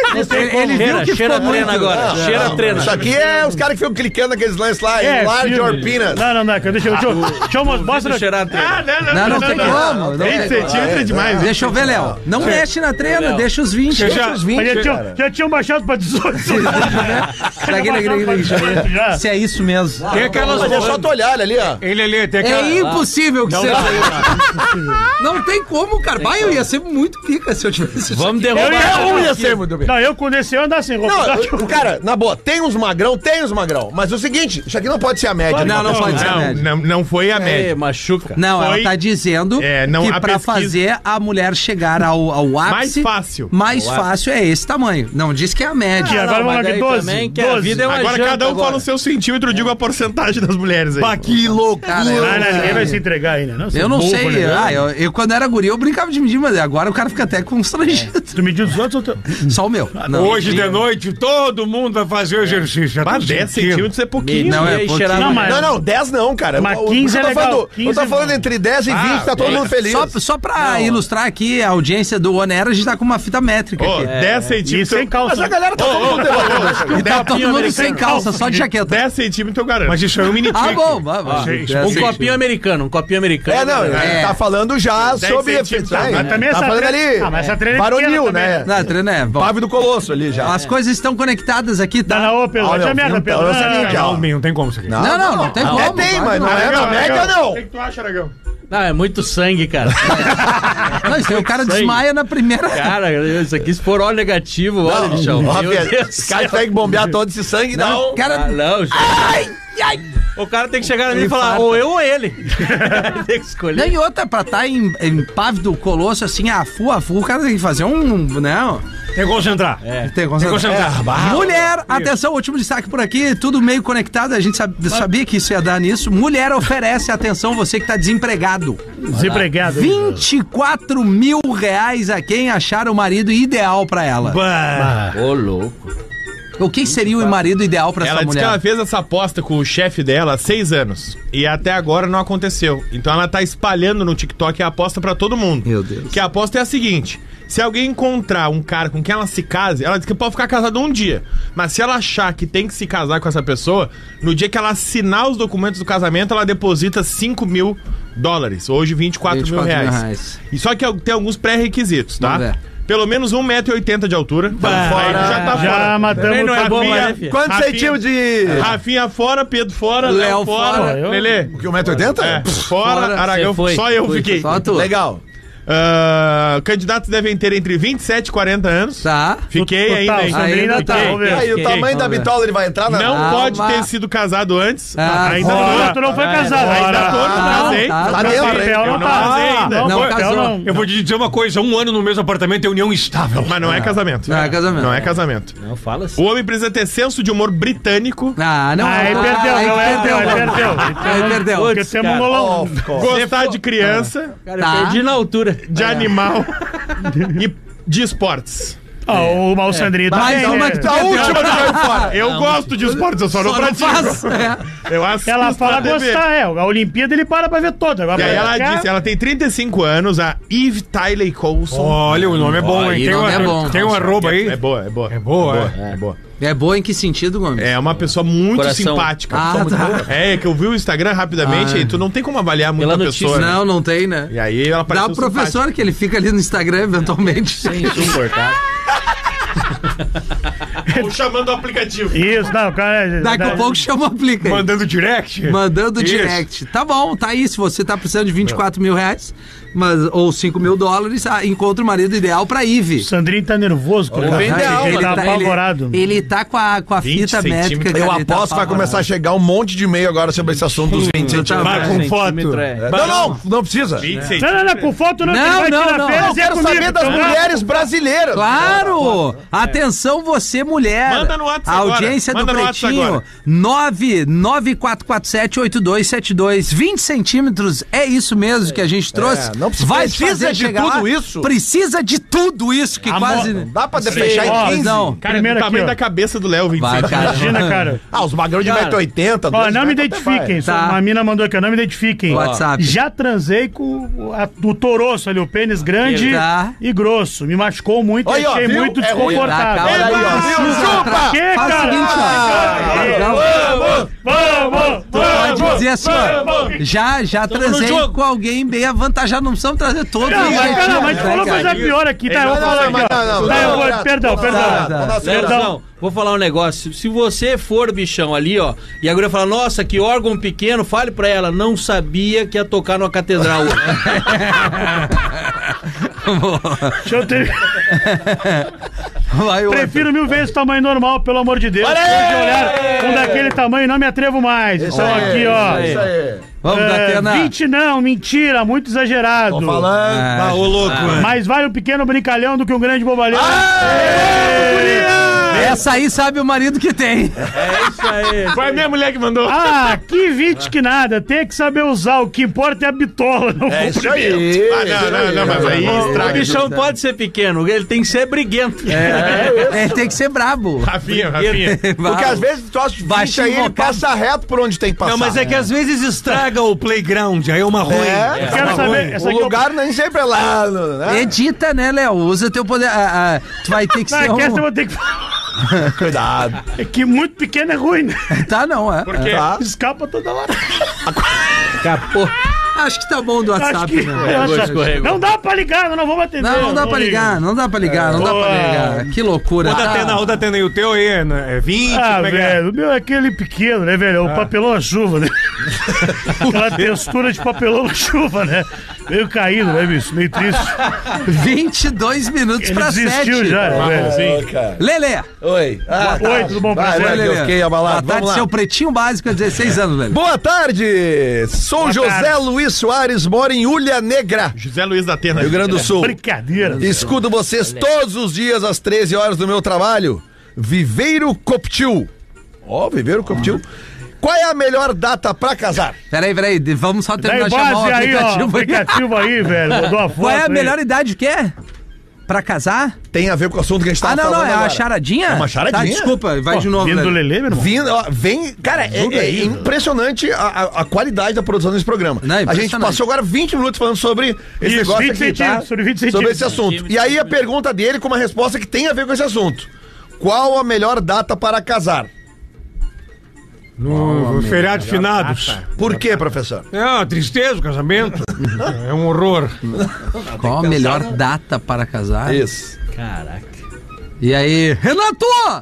Ele, ele viu que cheira ficou treina muito... agora. Não, cheira não, treina. Isso aqui é os caras que ficam clicando naqueles lances lá, É, enlarge filme. your penis. Não, não, não. Deixa eu... Deixa eu... Deixa eu mostrar... Cheirar treina. Ah, não, Não, não, tem como. Não vinte tem. centímetros é demais. hein? Deixa eu ver, Léo. Não mexe na trena, deixa os vinte. Você já- Deixa os vinte. Mas já, tinham, já tinham baixado pra dezoito. Daqui, daqui, daqui, daqui, daqui. Já. Se é isso mesmo. Tem aquelas. Mas é só tu olhar ali, ó. Ele ali, tem aquela. É impossível que seja isso. Não tem como, cara. Vai, eu ia ser muito pica se eu tivesse. Vamos Eu derrubar. ia- Um ia ser muito bem. Não, eu quando esse eu andar sem roupa. Não, cara, na boa, tem uns magrão, tem uns magrão. Mas é o seguinte, isso aqui não pode ser a média. Não, não pode ser a Não, média. não, não foi a É, média. machuca. Não, ela Foi- tá dizendo É, não, que a pra pesquisa- fazer a mulher chegar ao, ao ápice... Mais fácil. Mais fácil é esse tamanho. Não diz que é a média. E agora Não, vamos lá mas que daí doze. também que a doze. vida é uma Agora janta cada um agora. fala o seu centímetro, eu digo a porcentagem das mulheres aí. Pá, que loucura. Cara, eu- Ah, não, ninguém vai se entregar ainda, não? Você Eu não burro, sei. né? Ah, eu, eu, quando era guri, eu brincava de medir, mas agora o cara fica até constrangido. Tu mediu dos outros ou tu... Só o meu. Não, Hoje de noite, todo mundo vai fazer o exercício. Mas dez centímetros é pouquinho. Não, é E pouquinho. cheirar Não, mais. mas- Não, não, dez não, cara. Mas Eu- eu- quinze eu é tô legal, falando- Eu quinze tô é falando bom. entre dez e vinte, tá todo é. mundo feliz. Só, só pra ilustrar aqui a audiência do Onera, a gente tá com uma fita métrica Ô, aqui. dez E centímetros. sem calça. Mas a galera tá todo mundo debatendo. Tá todo mundo sem calça, só de jaqueta. dez centímetros eu garanto. Mas isso é um mini Ah, trick. bom, vai, vai. Isso, É Um assim. copinho americano, um copinho americano. É, não, É. tá falando já dez sobre... centímetros, Tá, Mas também tá essa falando treina- ali, Ah, mas essa treina é varonil, pequena né? Não, treino é bom. Pave do Colosso ali já. As coisas estão conectadas aqui, Tá tá? na ô, Pedro. Olha, Olha a merda, então, Pedro. é o seguinte, Ah, ó. Não, não tem como isso aqui. Não, não, não tem como. É, tem, mas não vai, é na média, não. O que que tu acha, Aragão? Não, é muito sangue, cara. Não, isso aí o cara desmaia na primeira. Cara, isso aqui, se for óleo negativo, olha, bichão. Ó, Meu Pedro, Deus. Os caras têm que bombear todo esse sangue, não. Cara, Ah, não, gente. O cara tem que chegar ali e falar, Infarto. ou eu ou ele. Tem que escolher. nem outra, pra estar em, em Pave do Colosso, assim, a fu, a fu, o cara tem que fazer um, né? Tem que concentrar. Tem que Tem que concentrar. concentrar. Mulher, atenção, último destaque por aqui, tudo meio conectado, a gente sab- sabia que isso ia dar nisso. Mulher oferece, atenção, você que tá desempregado, Desempregado. vinte e quatro mil reais a quem achar o marido ideal pra ela. Bah. Ô, louco. O que seria o marido ideal pra Ela essa disse mulher? que ela fez essa aposta com o chefe dela há seis anos. E até agora não aconteceu. Então ela tá espalhando no TikTok a aposta pra todo mundo. Meu Deus. Que a aposta é a seguinte: se alguém encontrar um cara com quem ela se case, ela diz que pode ficar casada um dia. Mas se ela achar que tem que se casar com essa pessoa, no dia que ela assinar os documentos do casamento, ela deposita cinco mil dólares. Hoje vinte e quatro mil reais. E só que tem alguns pré-requisitos, tá? Vamos ver. Pelo menos um metro e oitenta de altura. Bah, Aí já tá já fora. matamos Também não é o bom, Rafinha. né, filho? Quantos Rafinha- centímetros de... Rafinha fora, Pedro fora, Léo Léo fora, fora, eu- Lelê. O que, um metro e oitenta? É, fora, Fora, Aragão, você foi, só eu foi, fiquei. Só tu. Legal. Ah, candidatos devem ter entre vinte e sete e quarenta anos. Tá. Fiquei Total, ainda, hein? Sandrinho ainda tá, Fiquei. vamos ver. Aí, o Fiquei. tamanho da Vamos ver. bitola ele vai entrar na... Não Ah, pode mas- ter sido casado antes. Ah, ainda Ó, não. tu não foi Ah, casado. Ainda Ó, tô, não tá, casei. tá, Não tá casei. dentro, hein? papel Eu não não tá. casei ainda. Não, Não papel casou. não. Eu vou te dizer uma coisa, um ano no mesmo apartamento é união estável. Mas não é casamento. Não é casamento. Não é casamento. Não fala assim. O homem precisa ter senso de humor britânico, Ah, não. Aí ah, perdeu, aí não é, perdeu, aí mano. perdeu. Aí perdeu. Porque você é cara. mongolão. gostar de criança, Cara, Tá. eu perdi na altura. de animal e de esportes. Ó, o Mal Sandrinho Mais também, uma né? que tu A perdeu. última que vai fora. Eu gosto de esportes, eu só não Só não pratico. faz. É. Eu assisto Ela fala na T V. gostar, é. A Olimpíada ele para pra ver toda. Agora E aí pra ela cá- disse, ela tem trinta e cinco anos, a Eve Tyler Coulson. Olha, o nome é bom, Ó, hein? aí Tem, nome um, é bom. tem um arroba aí. É boa, é boa. É boa, é. boa. É boa em que sentido, Gomes? É uma pessoa muito Coração. simpática. Ah, Pessoa muito tá. boa. É, que eu vi o Instagram rapidamente Ah. e tu não tem como avaliar muito Pela a notícia, pessoa. né? Não, não tem, né? E aí ela Dá pareceu o professor que ele fica ali no Instagram eventualmente. Insuportável. simpática. chamando o aplicativo. Isso, não, cara. Daqui a da- pouco chama o aplica aí. Mandando direct? Mandando Isso. direct. Tá bom, tá aí. Se você tá precisando de vinte e quatro mil reais, mas, ou cinco mil dólares, ah, encontra o marido ideal pra Ive. Sandrinho tá nervoso, cara. Vem de alma, Ele tá apavorado. Ele, ele tá com a, com a vinte fita médica. centímetros. cara, Eu ele tá aposto que vai apavorado. começar a chegar um monte de e-mail agora sobre esse assunto dos vinte centímetros. Vai com foto. É. Não, não, não precisa. vinte Não, centímetros. não, não, com foto não, Não, que ele vai não, tirar não. férias Eu e é quero comigo, saber das então, mulheres brasileiras. Claro! Atenção você, mulher. Manda no WhatsApp A agora. audiência Manda do no WhatsApp Pretinho. agora. nove nove quatro quatro sete oito dois sete dois. vinte centímetros, é isso mesmo que a gente trouxe. É, não Não vai precisa fazer de chegar tudo lá? isso? Precisa de tudo isso que A quase... mo- Não dá pra Sim. fechar em Ó, quinze? Não. Cara, Primeiro o aqui, tamanho ó. da cabeça do Léo, vinte Vai, cara. Imagina, cara. Ah, os magrão de Cara, um metro e oitenta. Ó, não me identifiquem. só- Tá. Uma mina mandou aqui, ó, não me identifiquem. WhatsApp. Já transei com o, a- o toroço ali, o pênis grande Tá. e grosso. Me machucou muito Aí, e ó, achei viu? muito É ruim. desconfortável. Tá, calma aí, ó. Viu? Precisa Chupa! tra- Que, Faz o cara? seguinte, ó. Não, Vamos, vamos, tu pode dizer assim, ó. vamos. Já, já Tamo no transei jogo. com alguém bem avantajado. Não precisamos trazer todos. Não, os mas, jeitinhos, cara, mas tu né, falou cara? coisa pior aqui, tá? Eu vou Não, falar não, aqui, ó. não, não, Tá, eu não, vou- não, Perdão, não, perdão. não, não, não, Perdão. Não, vou falar um negócio. Se você for bichão ali, ó, e a guria falar, nossa, que órgão pequeno, fale pra ela, não sabia que ia tocar numa catedral. Deixa eu ter... Vai, outro. Prefiro mil vezes o tamanho normal, pelo amor de Deus. Depois de olhar um daquele tamanho, não me atrevo mais. Então aqui, ó. Isso aí. Vamos, É, Datena. vinte não, mentira, muito exagerado. Tô falando. Ah, ô louco, velho. Mais vale um pequeno brincalhão do que um grande bobalhão. Essa aí sabe o marido que tem. É isso aí. Foi a minha mulher que mandou. Ah, que vinte que nada, tem que saber usar, o que importa é a bitola, não É o isso comprimento. aí. Ah, não, não, não, mas aí O estraga. bichão pode ser pequeno, ele tem que ser briguento. É, tem que ser brabo. Rafinha, Rafinha. Porque às vezes tu acha que Vai vinte aí ele invocar- passa reto por onde tem que passar. Não, mas é que às vezes estraga o playground, aí é uma ruim. É, Eu quero saber, essa o aqui eu- lugar nem sempre é lá, né? Edita, né, Léo? Usa teu poder. ah, ah, tu vai ter que Não, ser é que essa eu um... vou ter que Cuidado. É que muito pequeno é ruim, né? Tá, não, é. quê? Tá? Escapa toda hora. Capô. Acho que tá bom do Acho WhatsApp, que- né? eu acho- escorregou. Não dá pra ligar, não vamos atender. Não, não dá pra ligar, não dá pra ligar, não dá pra ligar. Que loucura. O tá? Datena, o Datena, e o teu aí né? é vinte? Ah, como é que é? velho, o meu é aquele pequeno, né, velho? O papelão à chuva, né? Aquela textura de papelão à chuva, né? Meio caído, né, bicho? Meio triste. vinte e dois minutos Ele pra desistiu sete. já, velho. Sim. cara. Lelê. Oi. Ah, Oi, tudo bom? Vai, Prazer, vai, que eu Lelê. fiquei abalado. Boa tarde, Vamos lá. seu pretinho básico, dezesseis anos, Lelê. Boa tarde! Sou Boa José tarde. Luiz Soares, moro em Ulha Negra, José Luiz da Atena. Rio Grande do Sul. Brincadeira. Escuto vocês todos os dias às treze horas do meu trabalho. Viveiro Coptil. Ó, Viveiro Coptil. Qual é a melhor data pra casar? Peraí, peraí, de- vamos só Daí terminar de chamar o base aí, ó. aplicativo. Aplicativo aí, velho. Mandou a foto. Qual é a aí. melhor idade que é? Pra casar? Tem a ver com o assunto que a gente tava Ah, não, não, falando é a agora. charadinha? É uma charadinha. Tá, desculpa, vai Pô, de novo, vindo do Lelê. Lelê, meu irmão. Vindo, ó, vem, cara, é, é impressionante a, a- a qualidade da produção desse programa. Não, é a gente impressionante. passou agora vinte minutos falando sobre esse Isso, negócio vinte aqui, tá? centímetros, sobre vinte Sobre esse centímetros. assunto. E aí a pergunta dele com uma resposta que tem a ver com esse assunto. Qual a melhor data para casar? No feriado de finados. Por quê, professor? É uma tristeza o casamento. É um horror. Qual a melhor data para casar? Isso. Caraca. E aí, Renato!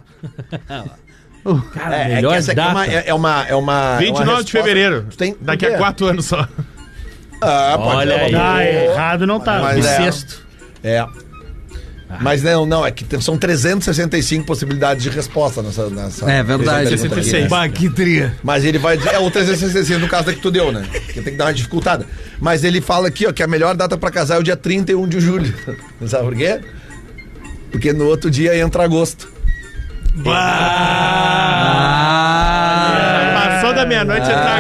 Cara, É, é que melhor essa aqui é data. uma, é, é uma, é uma. vinte e é uma nove de resposta- fevereiro. Tu tem, Daqui por quê? a quatro anos só. Ah, pode Olha ser, aí. Tá errado, não tá. Mas é. Sexto. É. Mas não, não, é que tem- são trezentas e sessenta e cinco possibilidades de resposta nessa. nessa É verdade. nessa pergunta aqui, né? Bah, que tria. Mas ele vai dizer. É o trezentos e sessenta e cinco no caso da que tu deu, né? Que tem que dar uma dificultada. Mas ele fala aqui, ó, que a melhor data pra casar é o dia trinta e um de julho. Sabe por quê? Porque no outro dia entra agosto. Ah, Passou da meia-noite e entra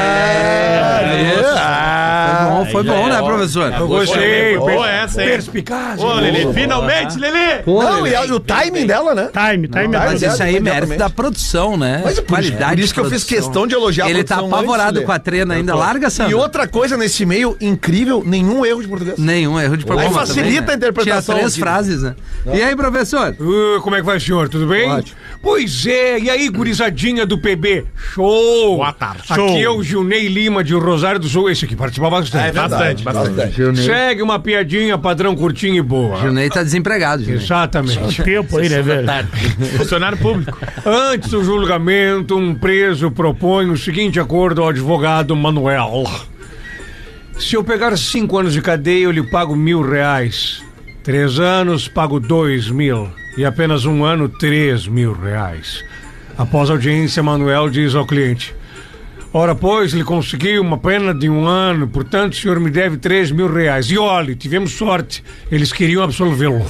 bom, foi bom, né, professor? Eu gostei. Boa essa, hein? Perspicaz. Ô, Lelê, finalmente, Lelê! Não, e, a- e o timing dela, né? Time, time. Não, Mas é, isso aí é mérito imediatamente. da produção, né? Mas é por isso- Qualidade por isso que eu de fiz produção. questão de elogiar a Ele tá produção apavorado antes, Lelê. com a trena ainda. Larga, Sandro. E outra coisa nesse e-mail incrível, nenhum erro de português. Nenhum erro de problema. Aí facilita também, a interpretação Tinha três aqui. frases, né? E aí, professor? Uh, como é que vai, senhor? Tudo bem? Ótimo. Pois é, e aí, gurizadinha do P B? Show! Boa tarde. Aqui Show. é o Gilney Lima de Rosário do Sul. Esse aqui participa bastante. É, bastante, bastante. Gilney. Segue uma piadinha padrão curtinho e boa. Gilney tá desempregado, Gilney. Exatamente. Tempo aí, né, velho? Funcionário público. Antes do julgamento, um preso propõe o seguinte acordo ao advogado Manuel. Se eu pegar cinco anos de cadeia, eu lhe pago mil reais. Três anos, pago dois mil. E apenas um ano, três mil reais. Após a audiência, Manuel diz ao cliente: Ora, pois, ele conseguiu uma pena de um ano, portanto, o senhor me deve três mil reais. E olha, tivemos sorte, eles queriam absolvê-lo.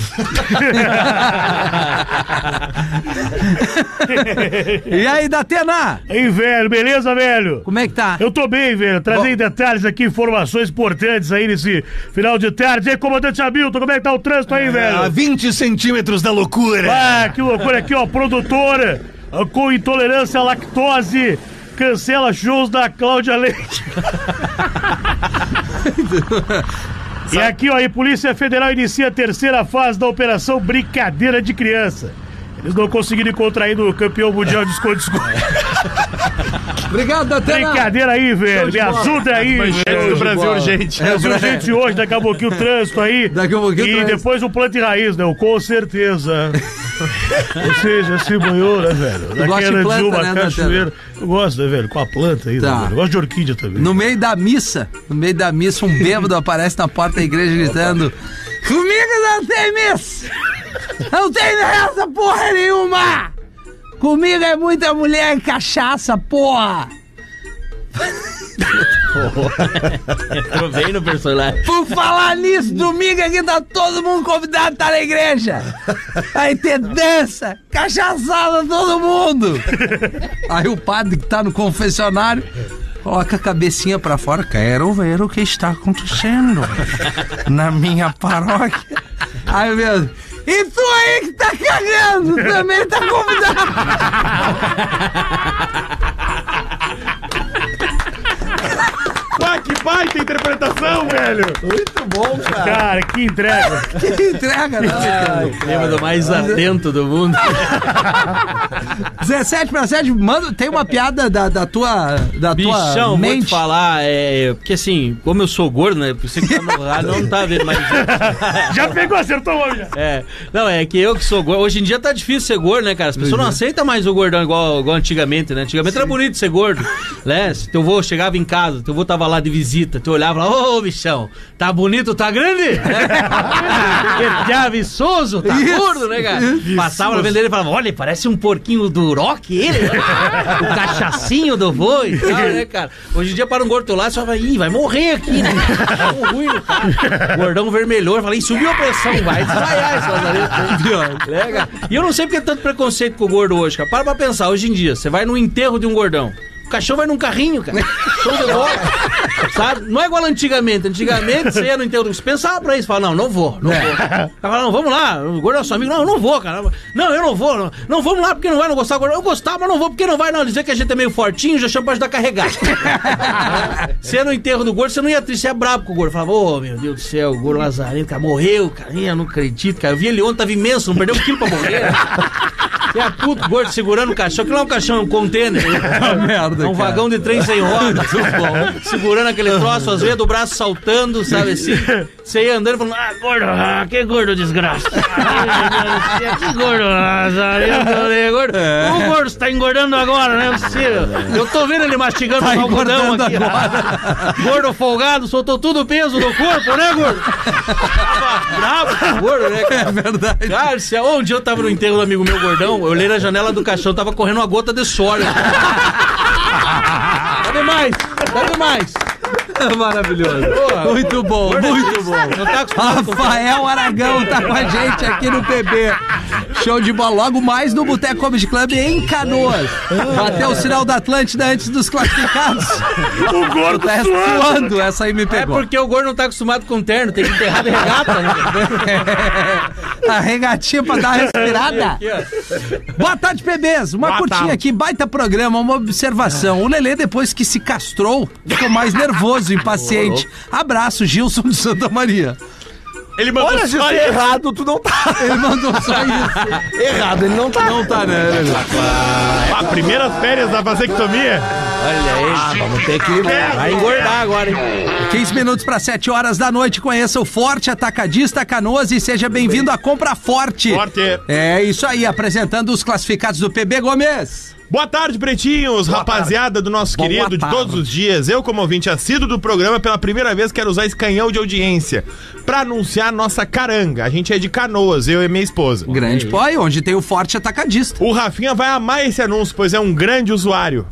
E aí, Datena? Aí, velho, beleza, velho? Como é que tá? Eu tô bem, velho. Trazei Bom. detalhes aqui, informações importantes aí nesse final de tarde. E aí, comandante Hamilton, como é que tá o trânsito aí, velho? A vinte centímetros da loucura. Ah, que loucura aqui, ó. Produtora ah, com intolerância à lactose cancela shows da Cláudia Leite. E aqui, ó, a Polícia Federal inicia a terceira fase da Operação Brincadeira de Criança. Eles não conseguiram encontrar ainda o campeão mundial de esconde-esconde. Obrigado, Datena. Brincadeira aí, velho. Me ajuda aí, Manchete velho. do Brasil urgente. É, urgente hoje, daqui a pouquinho o trânsito aí. Daqui a pouquinho o E trânsito. depois o planta e raiz, né? O com certeza. Ou seja, se banhou, né, velho? gosta de Daquela planta, de uma né, cachoeira. Eu gosto, né, velho? Com a planta aí, Tá. né, velho? Eu gosto de orquídea também. No meio da missa, no meio da missa, um bêbado aparece na porta da igreja gritando: comigo não tem missa! Não tem essa porra nenhuma! Comigo é muita mulher e cachaça, porra! Eu venho no personagem. Por falar nisso, domingo aqui tá todo mundo convidado a estar na igreja. Vai ter dança, cachaçada, todo mundo. Aí o padre que tá no confessionário coloca a cabecinha pra fora. Quero ver o que está acontecendo na minha paróquia. Aí mesmo. E tu aí que tá cagando, também tá convidado. Ah, que baita interpretação, velho! Muito bom, cara. Cara, que entrega. Que entrega, né? Lembra do mais atento do mundo. dezessete para sete, mano, tem uma piada da, da tua, da Bichão, tua vou te mente. falar, é, porque assim, como eu sou gordo, né? Você que tá no rádio não tá vendo, mas... Já pegou, acertou hoje. É, não, é que eu que sou gordo. Hoje em dia tá difícil ser gordo, né, cara? As pessoas não aceitam mais o gordão igual, igual antigamente, né? Antigamente era bonito ser gordo, né? Se teu avô chegava em casa, teu avô tava lá de visita, tu olhava e falava: ô, bichão, tá bonito, tá grande? Que já viçoso, tá Isso, gordo, né, cara? Passava na frente dele e falava: olha, parece um porquinho do rock, ele, né? O cachacinho do vô e tal, né, cara? Hoje em dia para um gordo teu lá, só vai, ih, vai morrer aqui, né? Tá ruim, cara. Gordão vermelhor, falei, subiu a pressão, vai desmaiar esse lazarento. Né, cara? E eu não sei porque é tanto preconceito com o gordo hoje, cara. Para pra pensar, hoje em dia, você vai no enterro de um gordão. O caixão vai num carrinho, cara. Show de bola. Sabe? Não é igual antigamente. Antigamente, você ia no enterro, você pensava pra isso. Falava, não, não vou, não vou. Falava, não, vamos lá, o gordo é seu amigo. Não, eu não vou, cara. Não, eu não vou. Não, não vamos lá porque não vai, não gostar do gordão. Eu gostava, mas não vou porque não vai, não. Dizer que a gente é meio fortinho, já chama pra ajudar a carregar. Você ia no enterro do gordo, você não ia triste, você ia brabo com o gordo. Falava, ô, oh, meu Deus do céu, o gordo Lazarento, cara, morreu, cara. Eu não acredito, cara. Eu vi ele ontem, tava imenso, não perdeu um quilo pra morrer. Você é puto, gordo, segurando o caixão. Que não é um caixão, é um container. É merda, é um cara. vagão de trem sem roda. Segurando aquele troço, às vezes do braço saltando, sabe assim? Você ia andando e falando, ah, gordo, ah, que gordo desgraça. Que gordo, Lazarento, gordo. É. O gordo está engordando agora, não é possível. Eu tô vendo ele mastigando Tá o algodão engordando aqui. agora. Gordo folgado, soltou todo o peso do corpo, né, gordo? Tava bravo com o gordo, né, cara? É verdade. Cara, se um dia eu tava no enterro do amigo meu gordão, eu olhei na janela do caixão, tava correndo uma gota de suor. Tá demais, tá demais. Maravilhoso. Porra. Muito bom, muito bom. Não tá acostumado com Rafael Aragão tá com a gente aqui no P B. Show de bola. Logo mais no Boteco Comedy Club em Canoas. Bateu o sinal da Atlântida antes dos classificados. O gordo Tá suando. suando, essa aí me É pegou. porque o gordo não tá acostumado com terno, tem que enterrar de regata, né? A regatinha pra dar uma respirada. Aqui, ó. Boa tarde, P Bs. Uma Boa curtinha tarde. aqui, baita programa, uma observação. O Lelê, depois que se castrou, ficou mais nervoso, impaciente. Abraço, Gilson de Santa Maria. Ele mandou Olha, se só você isso. errado, tu não tá. Ele mandou só isso. Errado, ele não tá. Não tá, né, Lelê? Ah, primeiras férias da vasectomia. Olha aí. Vamos ter que... Vai engordar agora, hein? quinze minutos para sete horas da noite. Conheça o Forte Atacadista Canoas e seja bem-vindo à Compra Forte. Forte. É isso aí, apresentando os classificados do P B Gomes. Boa tarde, pretinhos, rapaziada do nosso Boa querido de tarde. todos os dias. Eu, como ouvinte assíduo do programa, pela primeira vez quero usar esse canhão de audiência pra anunciar nossa caranga. A gente é de Canoas, eu e minha esposa. Grande Poi, onde tem o Forte Atacadista. O Rafinha vai amar esse anúncio, pois é um grande usuário.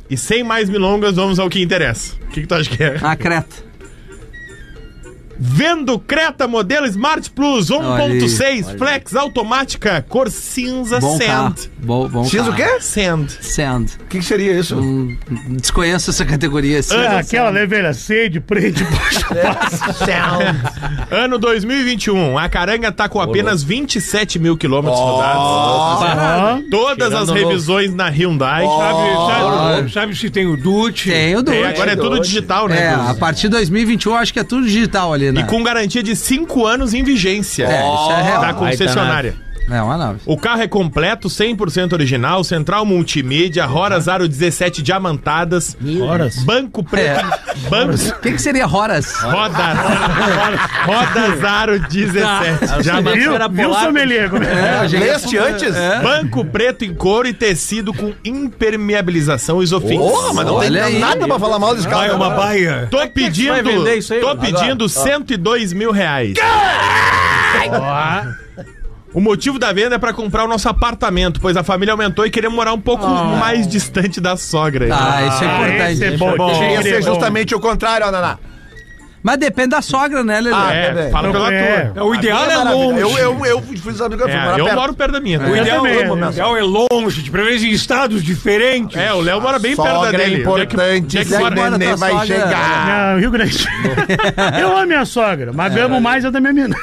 E sem mais milongas, vamos ao que interessa. O que, que tu acha que é? A Creta. Vendo Creta modelo Smart Plus um ponto seis flex automática, cor cinza Bom carro. sand. Bom, bom Cinza o carro. quê? Sand. Sand. O que, que seria isso? Hum, desconheço essa categoria. Sand. Ah, aquela, né, velha? Sede, prende, puxa, passa. Ano dois mil e vinte e um, a Caranga tá com apenas vinte e sete mil quilômetros rodados. Ah, Todas as revisões na Hyundai. Sabe, sabe, sabe se tem o Dutch? Tem o E Dutch. agora é tudo digital, né? É, Cruz? a partir de dois mil e vinte e um, acho que é tudo digital ali, né? E com garantia de cinco anos em vigência. É, isso é real. Da concessionária. É uma nave. O carro é completo, cem por cento original, central multimídia, rodas aro dezessete diamantadas, Horas. banco preto, banco, O que, que seria Horas? rodas, rodas aro dezessete, diamantadas, Viu? Era Viu, polaco. sommelier? Como é? Leste antes? banco preto em couro e tecido com impermeabilização Isofix. Porra, mas não Olha tem aí. nada pra falar mal desse carro. Vai é uma baia. Tô pedindo, vai vender isso aí, tô mano? pedindo cento e dois mil reais. O motivo da venda é pra comprar o nosso apartamento, pois a família aumentou e queremos morar um pouco mais distante da sogra. Ah, isso é Ah, importante. esse é bom. Tinha que esse é ser bom. justamente o contrário, ó, Naná. Mas depende da sogra, né, Lelê? Ah, É, bem. fala Não pela é. tua. O ideal é longe. Eu, eu, eu fui saber que eu fui É, morar eu perto. moro perto da minha. O ideal, também, o né? ideal é longe, de preferência em estados diferentes. É, o Léo mora bem perto da Sogra é dele. importante, Onde é que se a mora? mora neném tua vai sogra? chegar. Não, Rio Grande. Eu amo minha sogra, mas amo mais a da minha mina.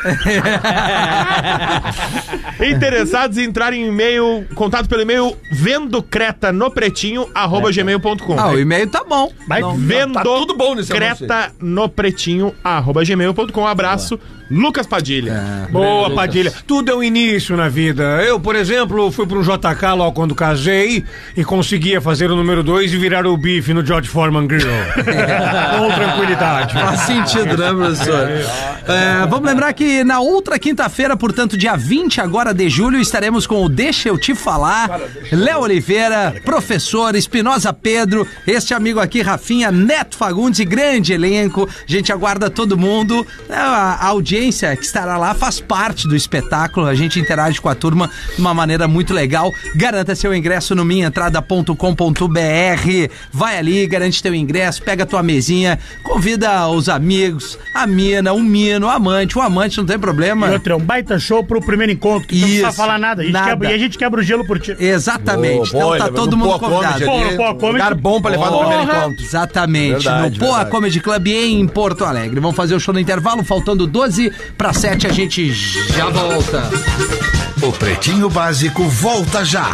Interessados em entrar em e-mail, contato pelo e-mail vendocreta no pretinho, arroba gmail ponto com. Ah, o e-mail tá bom. Mas Não. Vendo Tá tudo bom nesse creta no pretinho, arroba gmail ponto com. Abraço, Lucas Padilha. Boa, Padilha. Tudo é um início na vida. Eu, por exemplo, fui para um J K logo quando casei e conseguia fazer o número dois e virar o bife no George Foreman Grill. Com tranquilidade. Faz sentido, né, professor? É, vamos lembrar que na outra quinta-feira, portanto, dia vinte agora de julho, estaremos com o Deixa Eu Te Falar, Léo Oliveira, professor, Espinosa Pedro, este amigo aqui, Rafinha, Neto Fagundes e grande elenco. A gente aguarda todo mundo. A audiência que estará lá faz parte do espetáculo. A gente interage com a turma de uma maneira muito legal. Garanta seu ingresso no minha entrada ponto com ponto b r. Vai ali, garante teu ingresso, pega tua mesinha, convida os amigos, a mina, o mino, o amante, o amante, não tem problema. E outra, é um baita show pro primeiro encontro, que não precisa Isso, falar nada. A gente nada. quebra- e a gente quebra o gelo por ti. Exatamente. Boa, boa, então tá ele todo no mundo Poa convidado. Comedy ali, Pô, no Poa Comedy- Lugar bom pra levar no Porra. primeiro encontro. Exatamente, Verdade, no Poa verdade. Comedy Club em Porto Alegre. Vamos fazer o show no intervalo, faltando doze para sete, a gente já volta. O Pretinho Básico volta já.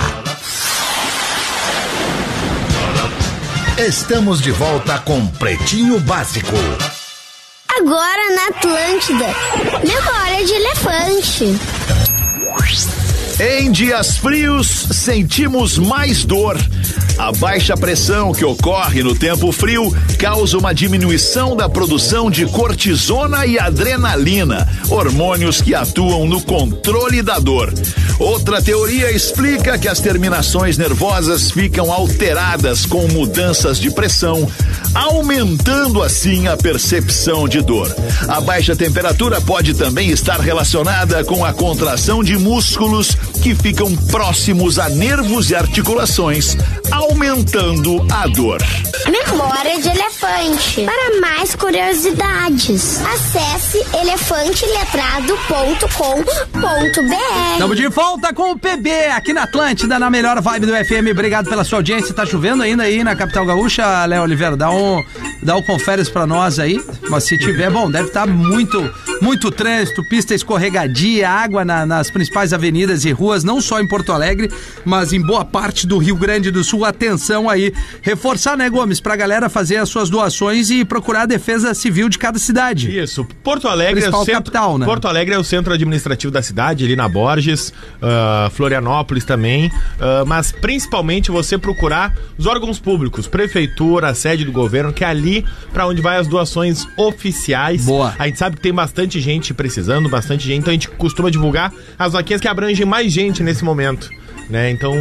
Estamos de volta com Pretinho Básico. Agora na Atlântida. Memória de elefante. Em dias frios, sentimos mais dor. A baixa pressão que ocorre no tempo frio causa uma diminuição da produção de cortisona e adrenalina, hormônios que atuam no controle da dor. Outra teoria explica que as terminações nervosas ficam alteradas com mudanças de pressão, aumentando assim a percepção de dor. A baixa temperatura pode também estar relacionada com a contração de músculos que ficam próximos a nervos e articulações, aumentando a dor. Memória de elefante. Para mais curiosidades, acesse elefante letrado ponto com ponto b r. Estamos de volta com o P B aqui na Atlântida, na melhor vibe do F M. Obrigado pela sua audiência. Tá chovendo ainda aí na capital gaúcha, Léo Oliveira? Dá um, dá um conferes pra nós aí. Mas se tiver, bom, deve estar muito, muito trânsito, pista escorregadia, água na- nas principais avenidas e ruas, não só em Porto Alegre, mas em boa parte do Rio Grande do Sul. Atenção aí. Reforçar, né, Gomes, pra galera fazer as suas doações e procurar a defesa civil de cada cidade. Isso, Porto Alegre é o Principal centro, capital, né? Porto Alegre é o centro administrativo da cidade, ali na Borges, ah, Florianópolis também, ah, mas principalmente você procurar os órgãos públicos, prefeitura, a sede do governo, que é ali para onde vai as doações oficiais. Boa. A gente sabe que tem bastante gente precisando, bastante gente, então a gente costuma divulgar as vaquinhas que abrangem mais gente nesse momento, né? Então,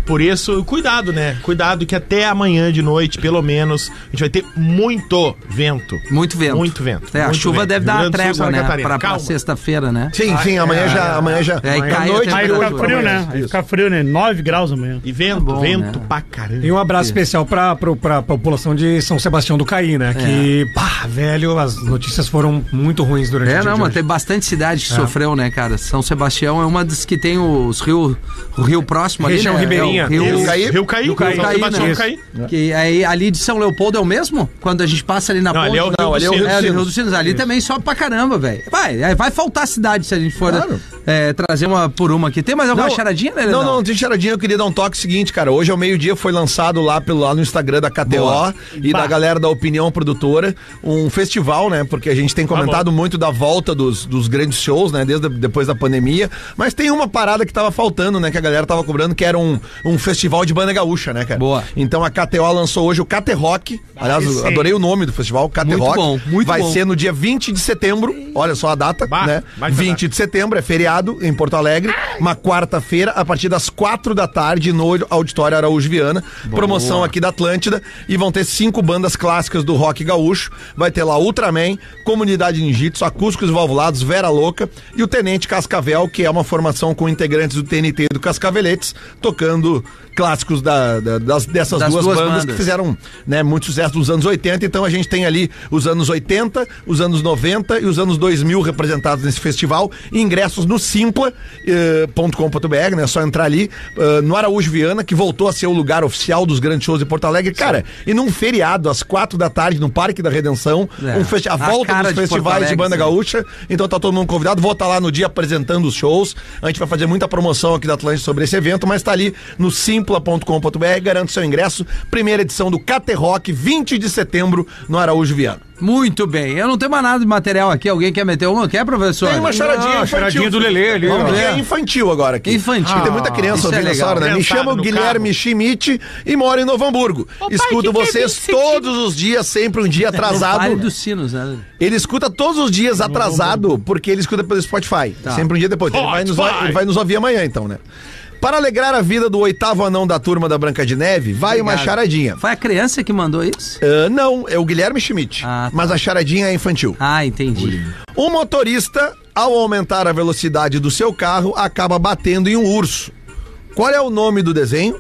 Por isso, cuidado, né? Cuidado que até amanhã de noite, pelo menos, a gente vai ter muito vento. Muito vento. Muito vento. É, a muito chuva vento. deve dar Rio uma Grande do Sul, trégua, Santa né? Catarina. Pra, pra Calma. sexta-feira, né? Sim, sim, amanhã já. Amanhã já. É, e amanhã cai à a noite Aí de hoje fica pra frio, amanhã. né? Aí Isso. fica frio, né? nove graus amanhã. E vento, Bom, vento né? pra caramba. E um abraço especial pra, pra, pra população de São Sebastião do Caí, né? Que, pá, velho, as notícias foram muito ruins durante o É, dia não, de mas hoje. tem bastante cidade que sofreu, né, cara? São Sebastião é uma das que tem os rios, o rio próximo ali, Região né? ribeirinha. É o rio, Rio Caí? Rio Caí, Rio Caí, São Caí, Sebastião né? do Caí. que aí ali de São Leopoldo é o mesmo? Quando a gente passa ali na Não, ponte. ali é o Rio Não, dos ali é o Sinos. Rio É, dos do Sinos. Rio dos Sinos. Ali também sobe pra caramba, velho. Vai, vai faltar cidade se a gente for Claro. é, trazer uma por uma aqui. Tem mais alguma charadinha, né, Não, Leandro? não, tem charadinha. Eu queria dar um toque seguinte, cara. Hoje ao meio-dia foi lançado lá, pelo, lá no Instagram da K T O Boa. e Bah. da galera da Opinião Produtora, um festival, né? Porque a gente tem comentado muito da volta dos, dos grandes shows, né? Desde a- depois da pandemia. Mas tem uma parada que tava faltando, né? Que a galera tava cobrando, que era um, um festival de banda gaúcha, né, cara? Boa. Então a K T O lançou hoje o K T Rock. Aliás, eu esse aí. adorei o nome do festival, K T Muito Rock. bom, muito Vai bom. ser no dia vinte de setembro. Olha só a data, Bah, né? vai que vinte de setembro, é feriado em Porto Alegre. Uma quarta-feira, a partir das quatro da tarde, no Auditório Araújo Viana. Promoção aqui da Atlântida. E vão ter cinco bandas clássicas do rock gaúcho. Vai ter lá Ultraman, Comunidade Ninjitsu, Acústicos Valvulados, Vera Louca e o Tenente Cascavel, que é uma formação com integrantes do T N T e do Cascaveletes, tocando clássicos da, da- das, dessas Das duas, duas bandas, bandas. que fizeram, né, muito sucesso nos anos oitenta. Então a gente tem ali os anos oitenta, os anos noventa e os anos dois mil representados nesse festival. Ingressos no simpla ponto com ponto b r, né? É só entrar ali eh, no Araújo Viana, que voltou a ser o lugar oficial dos grandes shows de Porto Alegre. Cara, e num feriado, às quatro da tarde, no Parque da Redenção, É, um festi- a a volta cara dos de Porto festivais de Alegre, banda sim. gaúcha. Então tá todo mundo convidado. Vou estar lá no dia apresentando os shows. A gente vai fazer muita promoção aqui da Atlântica sobre esse evento, mas tá ali no simpla ponto com ponto b r. Garante seu ingresso. Primeira edição do K T Rock, vinte de setembro, no Araújo Viana. Muito bem. Eu não tenho mais nada de material aqui. Alguém quer meter uma? Quer, professor? Tem uma charadinha Não, a infantil. charadinha do Lelê ali, Vamos ó. ver. É infantil agora aqui. Infantil. Porque tem muita criança Isso é ouvindo essa legal. hora, né? Me Criançada chamo no Guilherme Schmidt e moro em Novo Hamburgo. Escuto vocês todos os dias, sempre um dia Vale atrasado. dos sinos, né? Ele escuta todos os dias atrasado, porque ele escuta pelo Spotify. Tá. Sempre um dia depois. Ele vai, nos, Spotify. ele vai nos ouvir amanhã, então, né? Para alegrar a vida do oitavo anão da turma da Branca de Neve, vai uma Obrigado. charadinha. Foi a criança que mandou isso? Ah, não, é o Guilherme Schmidt. Ah, tá. Mas a charadinha é infantil. Ah, entendi. Um motorista, ao aumentar a velocidade do seu carro, acaba batendo em um urso. Qual é o nome do desenho?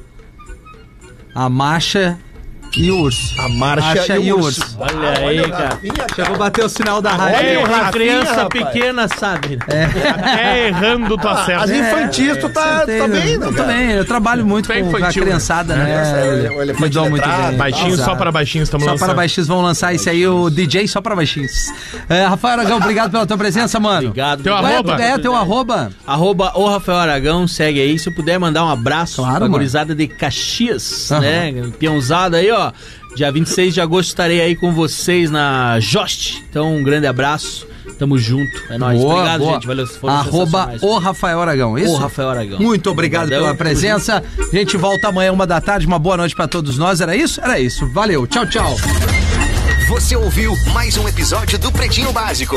A Marcha e o Urso. A Marcha, e o Urso. Olha aí, cara. Chegou a bater o sinal da rádio. Olha o É, a Rafinha, criança rapaz. pequena sabe. Até errando, tu acerta. As infantis, tu tá, tá bem, né? Eu cara? também, eu trabalho muito Bem com infantil, a criançada, né? né? Ele- ele é Me dou muito letrado, bem. Baixinhos só Exato. para baixinhos, estamos Só lançando. para baixinhos vão lançar isso aí, o D J só para baixinhos. É, Rafael Aragão, obrigado pela tua presença, mano. Obrigado. Teu Qual é, arroba? é teu arroba? Arroba o Rafael Aragão, segue aí. Se eu puder mandar um abraço Claro, pra mano. gurizada de Caxias, Aham. né? Peãozada aí, ó. Dia vinte e seis de agosto estarei aí com vocês na Jost. Então, um grande abraço. Tamo junto. É nóis. Boa, Obrigado, boa. gente. Valeu. Foram Arroba sensacionais. o Rafael Aragão, isso? O Rafael Aragão. Muito obrigado Obrigadão. pela presença. A gente volta amanhã, uma da tarde. Uma boa noite pra todos nós. Era isso? Era isso. Valeu. Tchau, tchau. Você ouviu mais um episódio do Pretinho Básico.